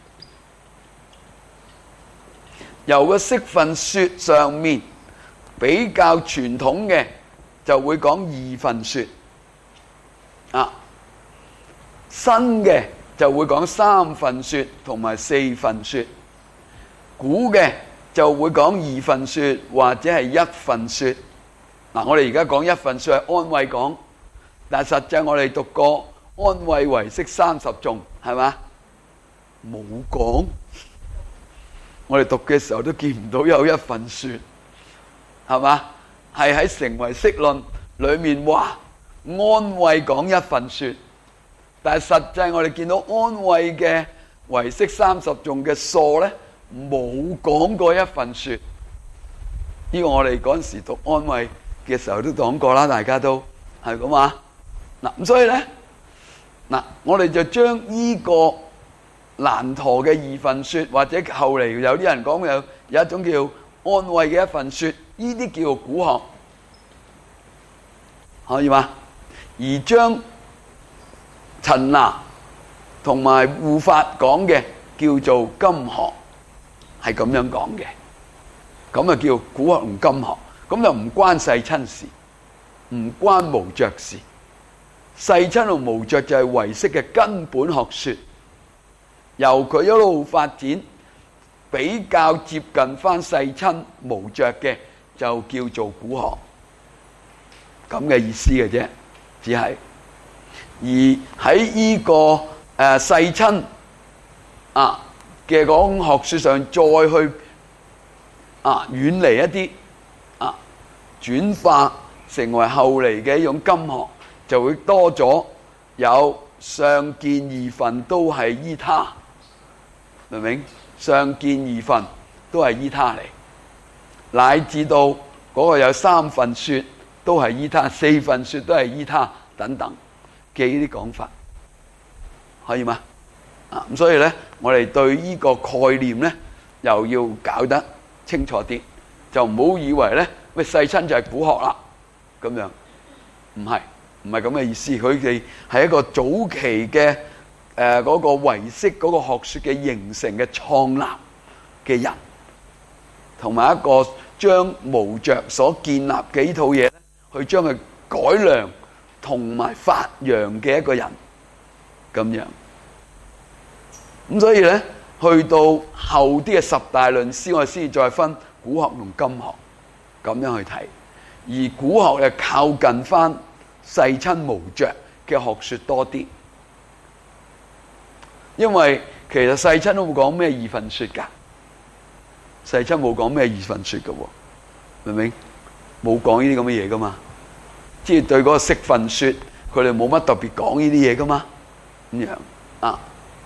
由個識分說上面比較傳統嘅就會講二分說，啊，新嘅就會講三分說同埋四分說。古嘅就會講二分說或者係一分說。嗱，我哋而家講一分說係安慧講，但係實際我哋讀過安慧唯識三十頌，係嘛？冇講，我哋讀嘅時候都見唔到有一分說，係嘛？係喺成唯識論裏面話安慧講一分說，但係實際我哋見到安慧嘅唯識三十頌嘅疏咧，冇講過一分說。呢個我哋嗰陣時讀安慧嘅時候都講過啦，大家都係咁啊。嗱，咁所以咧，嗱，我哋就將呢個難陀嘅二分說，或者後嚟有啲人講有有一種叫安慧嘅一分說，呢啲叫做古學，可以嗎？而將陳那同埋護法講嘅叫做金學，係咁樣講嘅，咁啊叫古學同金學，咁就唔關世親事，唔關無著事。世親同無著就係唯識嘅根本學說，由佢一路發展，比較接近翻世親無著嘅，就叫做古學，咁嘅意思嘅啫，只係。而喺呢、這個誒、呃、世親啊嘅講學說上，再去啊遠離一啲啊轉化成為後嚟嘅一種金學，就會多咗有上見二分都係依他，明唔明？上見二分都係依他嚟，乃至到嗰個有三分說都係依他，四分說都係依他等等嘅呢啲講法，可以嗎？啊，咁所以咧，我哋對呢個概念咧，又要搞得清楚啲，就唔好以為咧，喂世親就係古學啦，咁樣唔係，唔係咁嘅意思。佢哋係一個早期嘅誒嗰個唯識嗰個學說嘅形成嘅創立嘅人，同埋一個將無著所建立嘅呢套嘢咧，去將佢改良同埋發揚嘅一個人，咁樣咁所以咧，去到後啲嘅十大論師，我哋先再分古學同今學咁樣去睇。而古學就靠近翻世親無著嘅學說多啲，因為其實世親都冇講咩二分說噶，世親冇講咩二分說噶，明唔明？冇講呢啲咁嘅嘢噶嘛，即係對嗰個色分說，佢哋冇乜特別講呢啲嘢噶嘛，咁樣啊。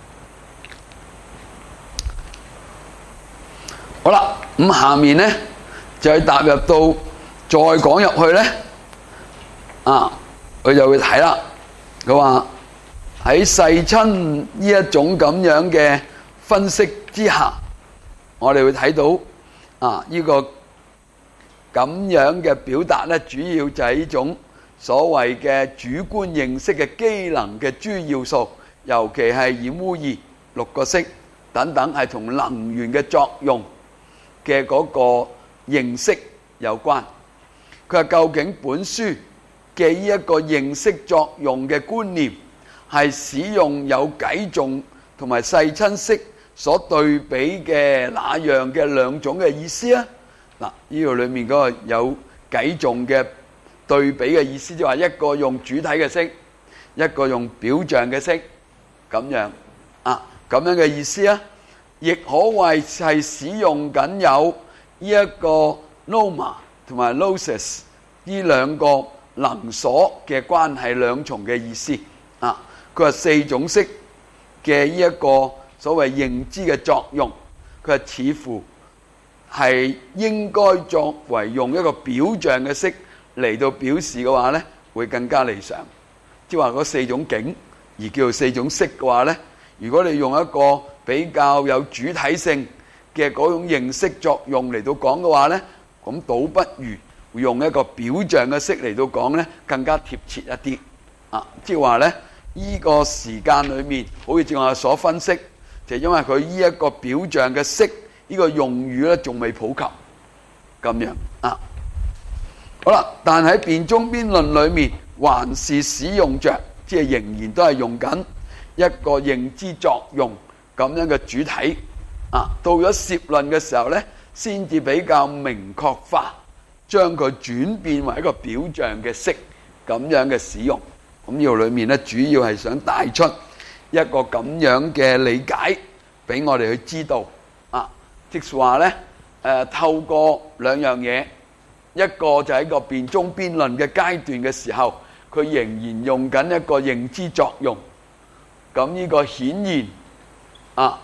好啦，咁下面咧就係踏入到再講入去咧，啊，佢就會睇啦。佢話喺世親呢一種咁樣嘅分析之下，我哋會睇到啊呢個咁樣嘅表達咧，主要就係呢種所謂嘅主觀認識嘅機能嘅主要素，尤其係染污二、六個色等等，係同能源嘅作用嘅嗰個認識有關。佢話究竟本書嘅呢一個認識作用嘅觀念係使用有偈頌同埋世親識所對比嘅那樣嘅兩種嘅意思啊？嗱，呢度裏面嗰個有偈頌嘅對比嘅意思，即係話一個用主體嘅識，一個用表象嘅識，咁樣啊，咁樣嘅意思啊，亦可謂係使用緊有呢一個 noma 同埋 gnosis 呢兩個能所嘅關係兩重嘅意思啊。佢話四種識嘅呢一個所謂認知嘅作用，佢話似乎係應該作為用一個表象嘅識嚟到表示嘅話呢，會更加理想。即係話嗰四種境而叫做四種識嘅話呢，如果你用一個比較有主體性嘅嗰種認識作用嚟到講嘅話呢，咁倒不如會用一個表象嘅識嚟到講呢，更加貼切一啲啊！即係話呢，呢個時間裏面，好似正話所分析，就因為佢呢一個表象嘅識呢個用語呢，仲未普及咁樣啊。好啦，但喺辯中邊論裏面，還是使用着，即係仍然都係用緊一個認知作用咁樣嘅主體啊。到咗涉論嘅時候呢，先至比較明確化，將佢轉變為一個表象嘅識咁樣嘅使用。咁呢度裏面呢，主要係想帶出一個咁樣嘅理解俾我哋去知道啊。即係話呢，誒透過兩樣嘢，一個就喺個辯中邊論嘅階段嘅時候，佢仍然用緊一個認知作用。咁呢個顯然啊，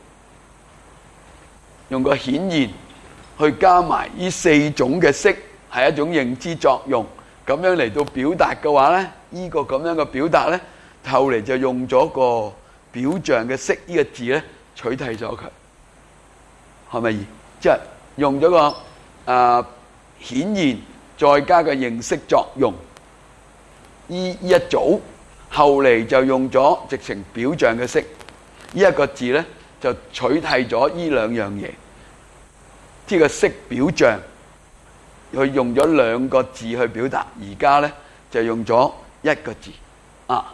用個顯然去加埋呢四種嘅識係一種認知作用，咁樣嚟到表達嘅話咧，呢個咁樣嘅表達咧，後嚟就用咗個表象嘅識呢個字咧取替咗佢，係咪？即係用咗個誒顯然再加個認識作用，呢一組後嚟就用咗直情表象嘅識呢一個字咧，就取替咗呢兩樣嘢，即係個識表象，佢用咗兩個字去表達，而家咧就用咗一個字啊，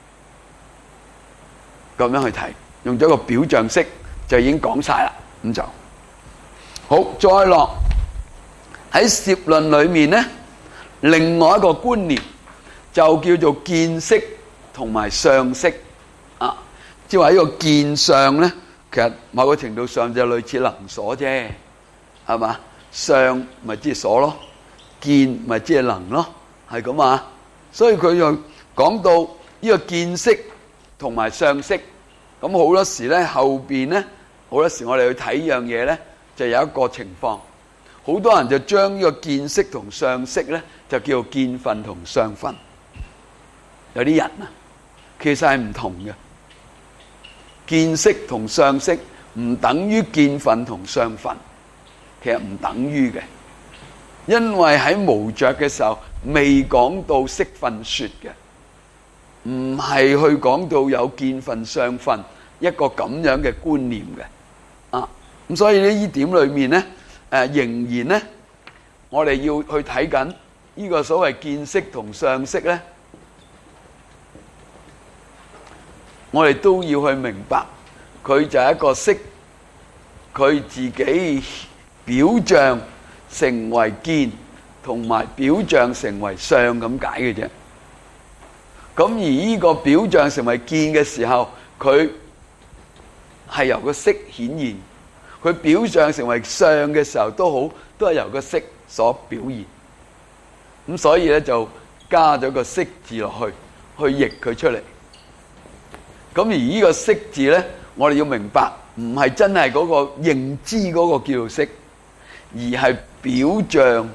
咁樣去睇，用咗個表象識就已經講晒啦。咁就好，再落喺涉論裏面咧，另外一個觀念就叫做見識同埋相識啊，即係話呢個見相咧，其實某個程度上就類似能所啫，係嘛？相咪即係所咯，見咪即係能咯，係咁啊。所以佢又講到呢個見識同埋相識，咁好多時咧後邊咧，好多時我哋去睇呢樣嘢咧，就有一個情況，好多人就將呢個見識同相識咧，就叫做見分同相分。有啲人啊，其實係唔同嘅。見識同相識唔等於見分同相分，其實唔等於嘅，因為喺無著嘅時候未講到識分說嘅，唔係去講到有見分相分一個咁樣嘅觀念嘅啊。咁所以呢呢點裏面咧，誒仍然咧，我哋要去睇緊呢個所謂見識同相識咧，我哋都要去明白佢就係一個識佢自己表象成為見，同埋表象成為相咁解嘅啫。咁而呢個表象成為見嘅時候，佢係由個識顯現；佢表象成為相嘅時候都好，都係由個識所表現。咁所以咧就加咗個識字落去，去譯佢出嚟。咁而呢個識字咧，我哋要明白，唔係真係嗰個認知嗰個叫做識，而係表象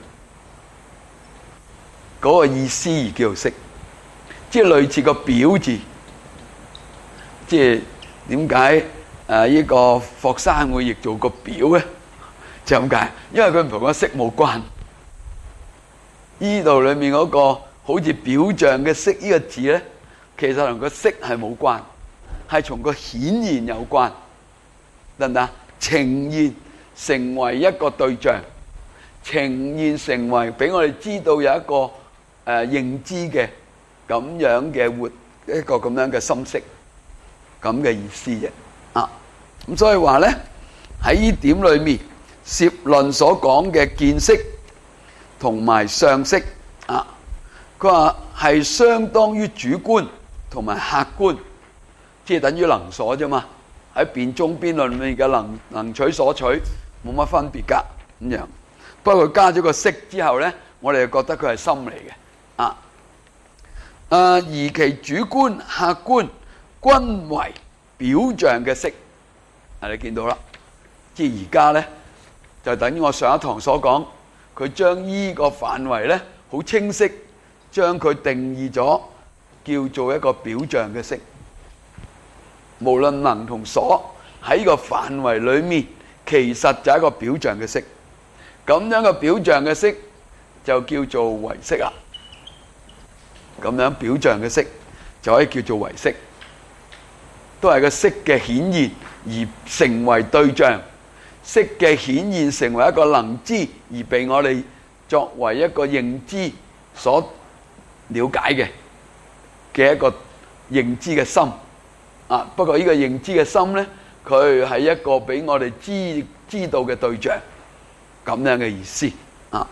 嗰個意思而叫做識。即係類似個表字，即係點解誒呢個霍生會譯做個表咧？就咁解，因為佢唔同個識冇關。呢度裏面嗰個好似表象嘅識呢個字咧，其實同個識係冇關，係從個顯現有關，得唔得？呈現成為一個對象，呈現成為俾我哋知道有一個誒、呃、認知嘅。咁樣嘅活一個咁樣嘅心識，咁嘅意思啫。啊，咁所以話咧喺呢點裏面，攝論所講嘅見識同埋相識啊，佢話係相當於主觀同埋客觀，即係等於能所啫嘛。喺辯中辯論裏面嘅能能取所取冇乜分別噶咁樣。不過佢加咗個識之後咧，我哋就覺得佢係心嚟嘅啊。誒，而其主觀、客觀均為表象嘅識，啊，你見到啦。即係而家咧，就等於我上一堂所講，佢將依個範圍咧好清晰，將佢定義咗，叫做一個表象嘅識。無論能同所喺呢個範圍裏面，其實就係一個表象嘅識。咁樣嘅表象嘅識就叫做唯識啦。咁樣表象嘅識就可以叫做唯識，都係個識嘅顯現而成為對象，識嘅顯現成為一個能知而被我哋作為一個認知所了解嘅嘅一個認知嘅心啊。不過呢個認知嘅心咧，佢係一個俾我哋知知道嘅對象，咁樣嘅意思啊。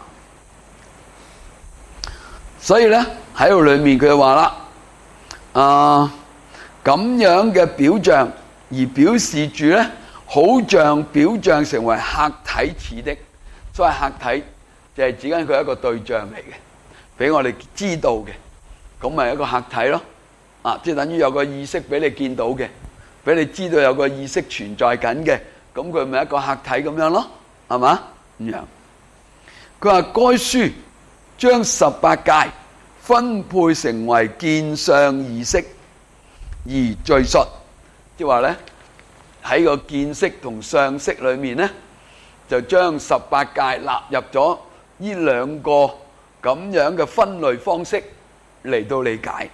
所以咧喺度裏面佢就話啦，啊咁樣嘅表象而表示住咧，好像表象成為客體似的。所謂客體就係指緊佢一個對象嚟嘅，俾我哋知道嘅，咁咪一個客體咯。啊，即係等於有個意識俾你見到嘅，俾你知道有個意識存在緊嘅，咁佢咪一個客體咁樣咯，係嘛？咁樣。佢話該書將十八界分配成為見相二識而敘述，即係話咧喺個見識同相識裏面咧，就將十八界納入咗呢兩個咁樣嘅分類方式嚟到理解。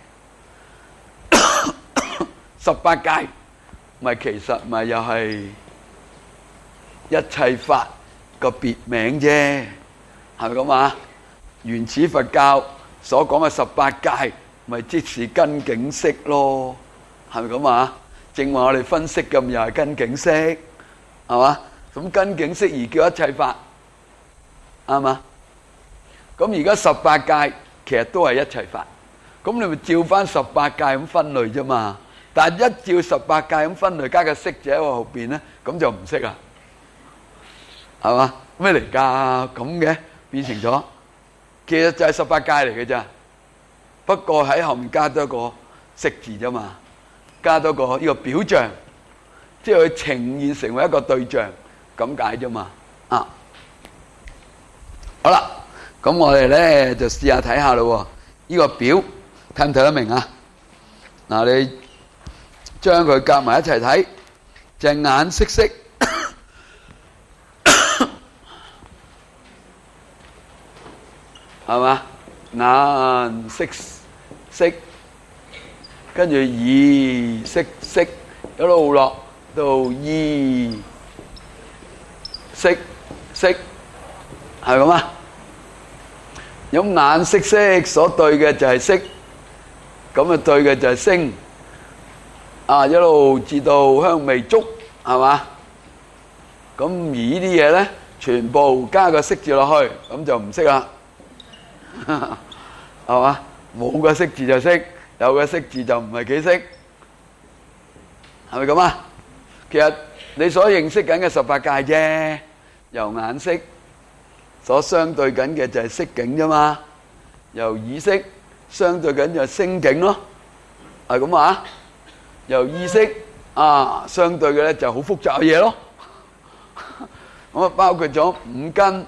十八界咪其實咪又係一切法個別名啫，係咪咁啊？原始佛教所講嘅十八界咪即是根境識咯，係咪咁啊？正話我哋分析嘅又係根境識，係嘛？咁根境識而叫一切法，啱嘛？咁而家十八界其實都係一切法，咁你咪照翻十八界咁分類啫嘛。但係一照十八界咁分類，加個識字喺後邊咧，咁就唔識啦，係嘛？咩嚟㗎？咁嘅變成咗，其實就係十八界嚟嘅咋。不過喺後面加多個識字啫嘛，加多個呢個表象，即係佢呈現成為一個對象咁解啫嘛。啊，好啦，咁我哋咧就試下睇下咯。呢個表睇唔睇得明啊？嗱，你將佢夾埋一齊睇，隻眼識識，係嘛？眼識識，跟住耳識識，一路落到意識識，係咁啊？有眼識識所對嘅就係識，咁啊對嘅就係聲。 啊，一路至到香味觸，係嘛？咁而呢啲嘢咧，全部加個識字落去，咁就唔識啦，係嘛？冇個識字就識，有個識字就唔係幾識，係咪咁啊？其實你所認識緊嘅十八界啫，由眼識所相對緊嘅就係色境啫嘛，由耳識相對緊就係聲境咯，係咁啊？由意識啊相對嘅咧就好複雜嘅嘢咯，咁啊包括咗五根、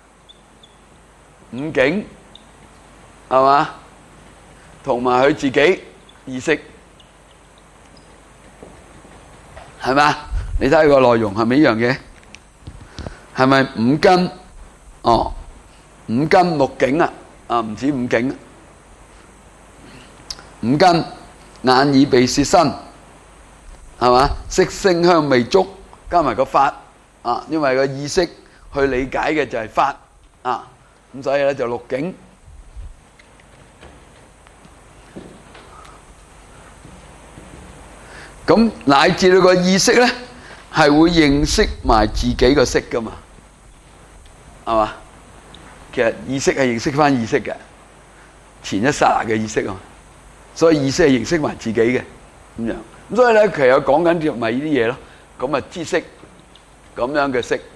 五境，係嘛？同埋佢自己意識，係嘛？你睇個內容係咪一樣嘅？係咪五根？哦，五根六境啊，啊唔止五境，五根眼耳鼻舌身，係嘛？色聲香味觸加埋個法啊，因為個意識去理解嘅就係法啊，咁所以咧就六境。咁乃至到個意識咧，係會認識埋自己個識噶嘛，係嘛？其實意識係認識翻意識嘅，前一剎那嘅意識啊，所以意識係認識埋自己嘅咁樣。咁所以咧，其實我講緊嘅咪呢啲嘢咯。咁啊，知識咁樣嘅識，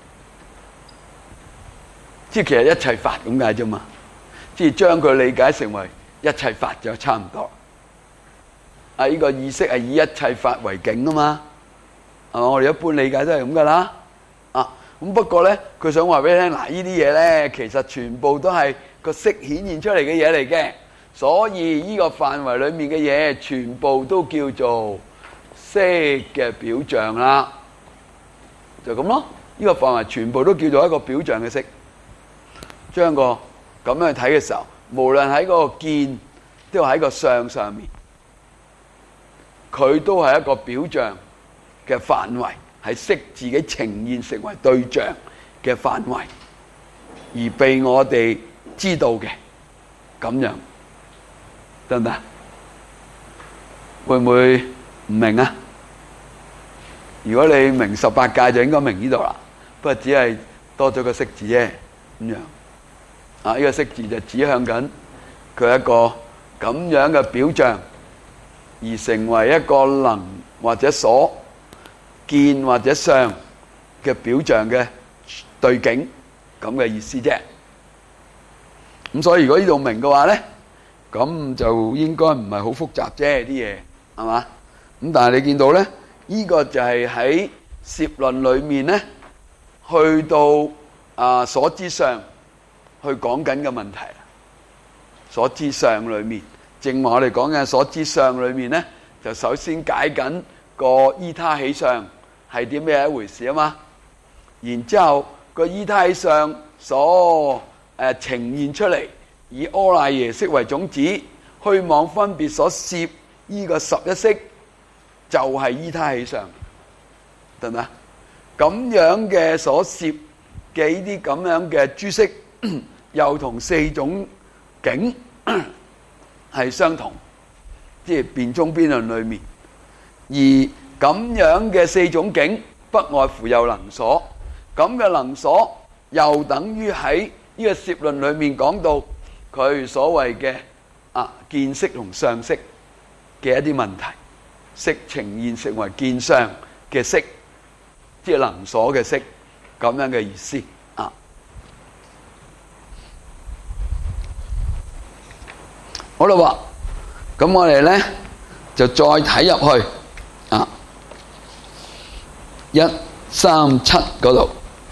即係其實一切法咁解啫嘛。即係將佢理解成為一切法就差唔多。啊！呢個意識係以一切法為境啊嘛，係嘛？我哋一般理解都係咁噶啦。啊，咁不過咧，佢想話俾你聽，嗱，呢啲嘢咧，其實全部都係個識顯現出嚟嘅嘢嚟嘅，所以呢個範圍裡面嘅嘢，全部都叫做識嘅表象啦。就咁咯，呢個範圍全部都叫做一個表象嘅識。將個咁樣去睇嘅時候，無論喺嗰個見，都喺個相上面。佢都係一個表象嘅範圍，係識自己呈現成為對象嘅範圍，而被我哋知道嘅咁樣，得唔得？會唔會唔明啊？如果你明十八界，就應該明呢度啦。不過只係多咗個識字啫，咁樣啊，呢個識字就指向緊佢一個咁樣嘅表象。而成為一個能或者所見或者相嘅表象嘅對境咁嘅意思啫。咁所以如果呢度明嘅話咧，咁就應該唔係好複雜啫啲嘢，係嘛？咁但係你見到咧，呢個就係喺攝論裡面咧，去到啊所知相去講緊嘅問題。所知相裡面。正話我哋講嘅所知相裏面咧，就首先解緊個依他起相係啲咩一回事啊嘛。然之後個依他起相所誒、呃、呈現出嚟，以阿賴耶識為種子，虛妄分別所攝依個十一識，就係依他起相，得唔得？咁樣嘅所攝嘅呢啲咁樣嘅諸識，又同四種境係相同，即係辯中邊論裏面，而咁樣嘅四種境不外乎有能所，咁嘅能所又等於喺呢個攝論裏面講到佢所謂嘅啊見識同相識嘅一啲問題，識呈現成為見相嘅識，即係能所嘅識，咁樣嘅意思啊。好啦喎，咁我哋咧就再睇入去啊，一三七嗰度，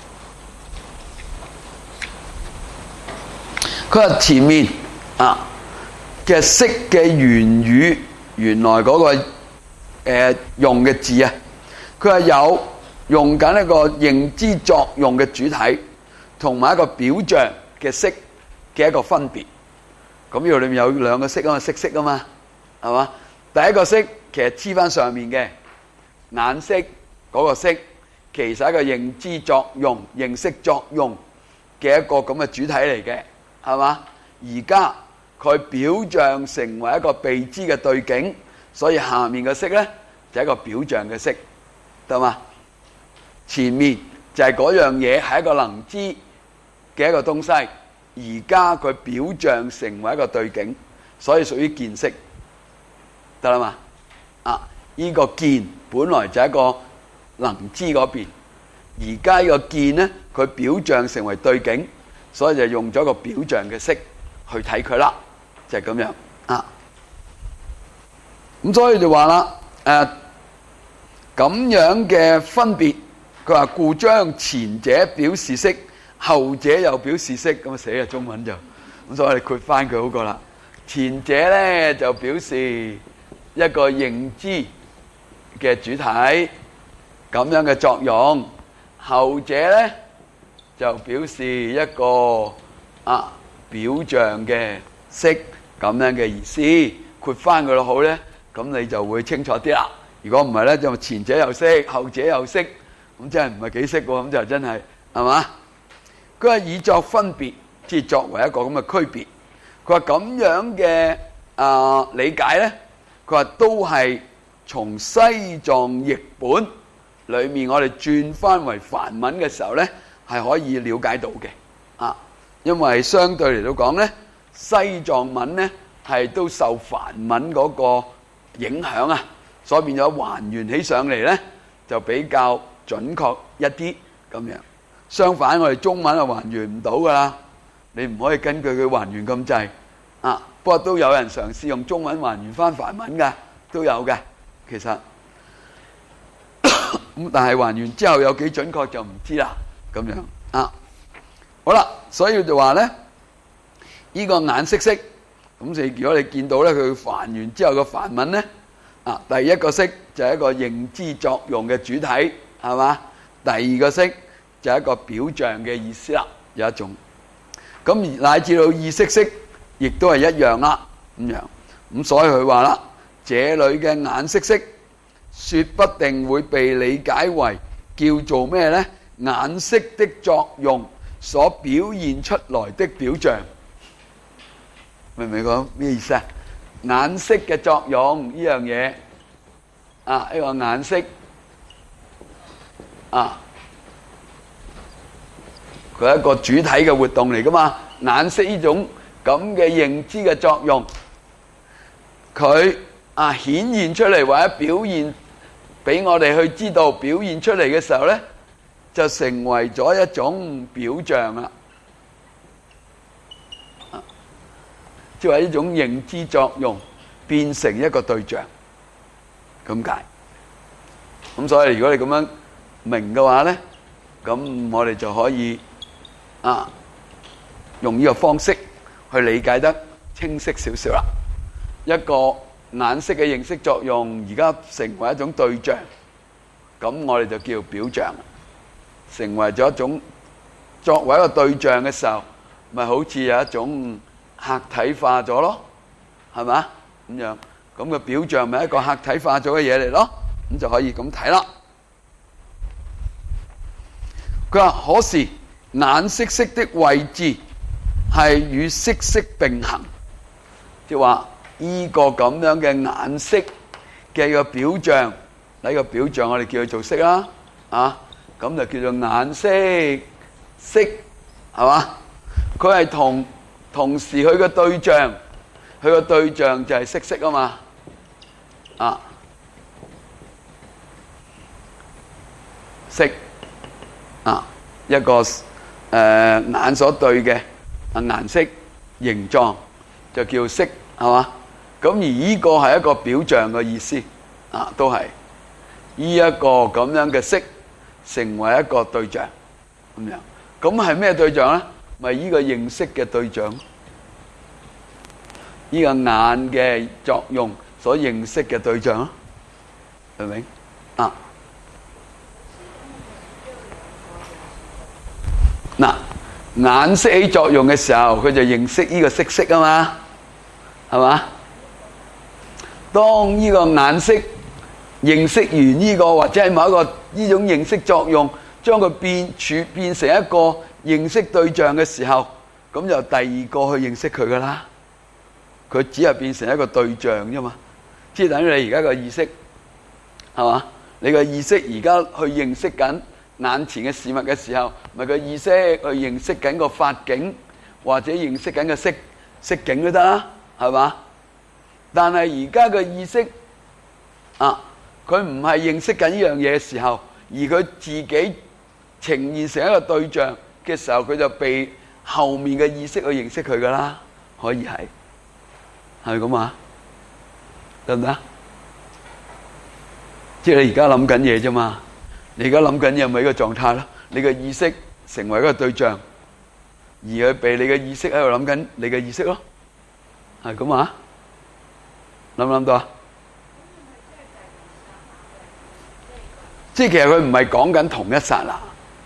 佢話前面啊嘅識嘅原語，原來嗰個誒用嘅字啊，佢係有用緊一個認知作用嘅主體，同埋一個表象嘅識嘅一個分別。咁呢度裏面有兩個識啊嘛，識識啊嘛，係嘛？第一個識其實黐翻上面嘅眼識嗰個識，其實係一個認知作用、認識作用嘅一個咁嘅主體嚟嘅，係嘛？而家佢表象成為一個被知嘅對境， 所以下面嘅色咧就係一個表象嘅色，得嘛？前面就係嗰樣嘢係一個能知嘅一個東西，而家佢表象成為一個對境，所以屬於見色，得啦嘛？啊，呢個見本來就係一個能知嗰邊，而家呢個見咧，佢表象成為對境，所以就用咗個表象嘅色去睇佢啦，就係咁樣啊。咁所以就話啦，誒咁樣嘅分別，佢話故將前者表示色，後者又表示色，咁啊寫嘅中文就咁，所以我哋括翻佢好過啦。前者咧就表示一個認知嘅主體咁樣嘅作用，後者咧就表示一個啊表象嘅色咁樣嘅意思，括翻佢咯好咧，咁你就會清楚啲啦。如果唔係咧，就前者有色，後者有色，咁真係唔係幾識喎，咁就真係係嘛？佢話以作分別，即係作為一個咁嘅區別。佢話咁樣嘅啊、呃、理解咧，佢話都係從西藏譯本裏面我哋轉翻為梵文嘅時候咧，係可以了解到嘅啊。因為相對嚟到講咧，西藏文咧係都受梵文嗰個影響啊，所以變咗還原起上嚟咧就比較準確一啲咁樣。相反，我哋中文係還原唔到噶啦，你唔可以根據佢還原咁滯啊。不過都有人嘗試用中文還原翻梵文噶，都有嘅其實。咁但係還原之後有幾準確就唔知啦，咁樣啊。好啦，所以就話咧，呢個眼識色，咁你如果你見到咧，佢還原之後嘅梵文咧，啊，第一個色就係一個認知作用嘅主體，係嘛？第二個色就係一個表象嘅意思啦，有一種。咁乃至到意識色，亦都係一樣啦，咁樣。咁所以佢話啦，這裏嘅眼識色，說不定會被理解為叫做咩咧？眼識的作用所表現出來的表象，明唔明講咩意思啊？眼識嘅作用呢樣嘢啊，呢個眼識啊，佢係一個主體嘅活動嚟噶嘛。眼識呢種咁嘅認知嘅作用，佢啊顯現出嚟或者表現俾我哋去知道，表現出嚟嘅時候咧，就成為咗一種表象啦。即係話呢種認知作用變成一個對象咁解。咁所以如果你咁樣明嘅話咧，咁我哋就可以啊用呢個方式去理解得清晰少少啦。一個眼識嘅認識作用而家成為一種對象，咁我哋就叫表象，成為咗一種作為一個對象嘅時候，咪好似有一種客體化咗咯，係咪？咁樣咁個表象咪一個客體化咗嘅嘢嚟咯，咁就可以咁睇啦。佢話可是眼識色的位置係與色識並行，即係話呢個咁樣嘅眼識嘅個表象，呢個表象我哋叫佢做色啦，啊，咁就叫做眼識色，係嘛？佢係同同時佢個對象，佢個對象就係色識啊嘛，啊，色啊一個誒、呃、眼所對嘅啊顏色形狀就叫色，係嘛？咁而呢個係一個表象嘅意思啊，都係呢一個咁樣嘅色成為一個對象咁樣，咁係咩對象咧？咪呢個認識嘅對象，呢個眼嘅作用所認識嘅對象咯，明唔明啊？嗱，眼識起作用嘅時候，佢就認識呢個色識啊嘛，係嘛？當呢個眼識認識完呢個或者係某一個呢種認識作用，將佢變處變成一個認識對象嘅時候，咁就第二個去認識佢噶啦。佢只係變成一個對象啫嘛， 即係等於你而家個意識係嘛？你個意識而家去認識緊眼前嘅事物嘅時候，咪個意識去認識緊個法境，或者認識緊個色色境都得啦，係嘛？但係而家個意識啊，佢唔係認識緊呢樣嘢嘅時候，而佢自己呈現成一個對象嘅時候，佢就被後面嘅意識去認識佢噶啦，可以係係咁啊？得唔得？即係你而家諗緊嘢啫嘛，你而家諗緊嘢咪一個狀態咯，你嘅意識成為一個對象，而佢被你嘅意識喺度諗緊你嘅意識咯，係咁啊？諗唔諗到啊？即係其實佢唔係講緊同一剎那，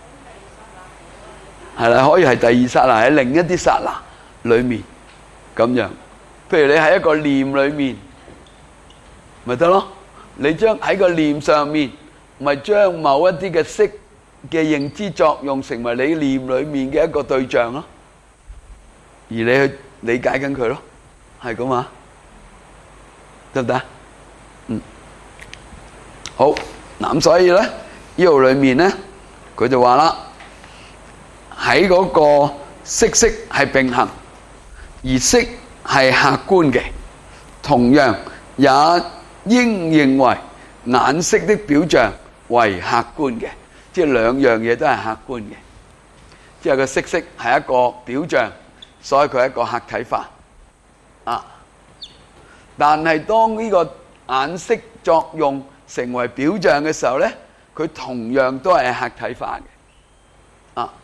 係啦，可以係第二剎那，喺另一啲剎那裏面咁樣。譬如你喺一個念裏面，咪得咯。你將喺個念上面，咪將某一啲嘅色嘅認知作用成為你念裏面嘅一個對象咯，而你去理解緊佢咯，係咁啊？得唔得？嗯，好。嗱，咁所以咧，呢度裏面咧，佢就話啦，喺嗰個色色係並行，而色係客觀嘅，同樣也應認為眼色的表象為客觀嘅，即係兩樣嘢都係客觀嘅，即係個色色係一個表象，所以佢係一個客體化啊。但係當呢個眼色作用成為表象嘅時候咧，佢同樣都係客體化嘅啊。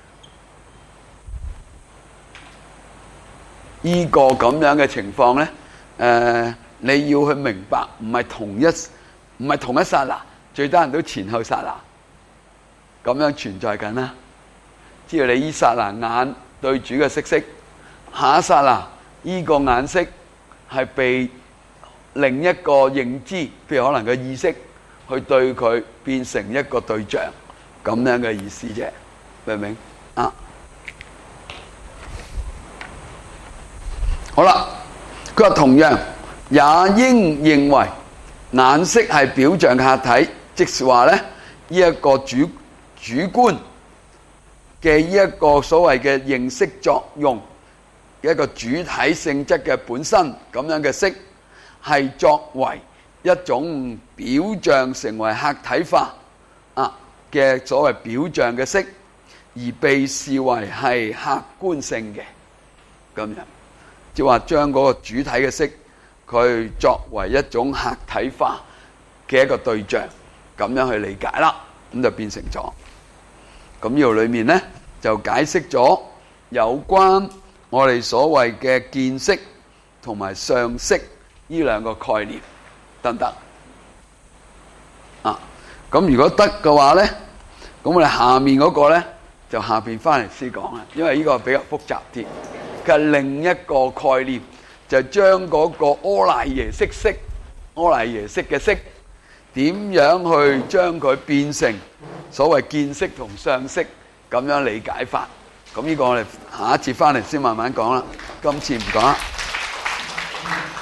呢個咁樣嘅情況咧，誒，你要去明白，唔係同一唔係同一剎那，最多人都前後剎那咁樣存在緊啦。只要你依剎那眼對住嘅色色，下一剎那呢個眼色係被另一個認知，譬如可能個意識去對佢變成一個對象，咁樣嘅意思啫，明唔明啊？好啦，佢話同樣也應認為眼色係表象嘅客體，即是話咧，呢一個主主觀嘅呢一個所謂嘅認識作用，一個主體性質嘅本身咁樣嘅色，係作為一種表象成為客體化啊嘅所謂表象嘅色，而被視為係客觀性嘅咁樣，即係話將嗰個主體嘅色，佢作為一種客體化嘅一個對象，咁樣去理解啦，咁就變成咗。咁呢度裏面咧就解釋咗有關我哋所謂嘅見色同埋相色呢兩個概念得唔得啊？咁如果得嘅話咧，咁我哋下面嗰個咧就下邊翻嚟先講啦，因為呢個比較複雜啲。嘅另一個概念就將嗰個阿賴耶識色、阿賴耶識嘅色點樣去將佢變成所謂見色同相色咁樣理解法。咁呢個我哋下一節翻嚟先慢慢講啦，今次唔講啦。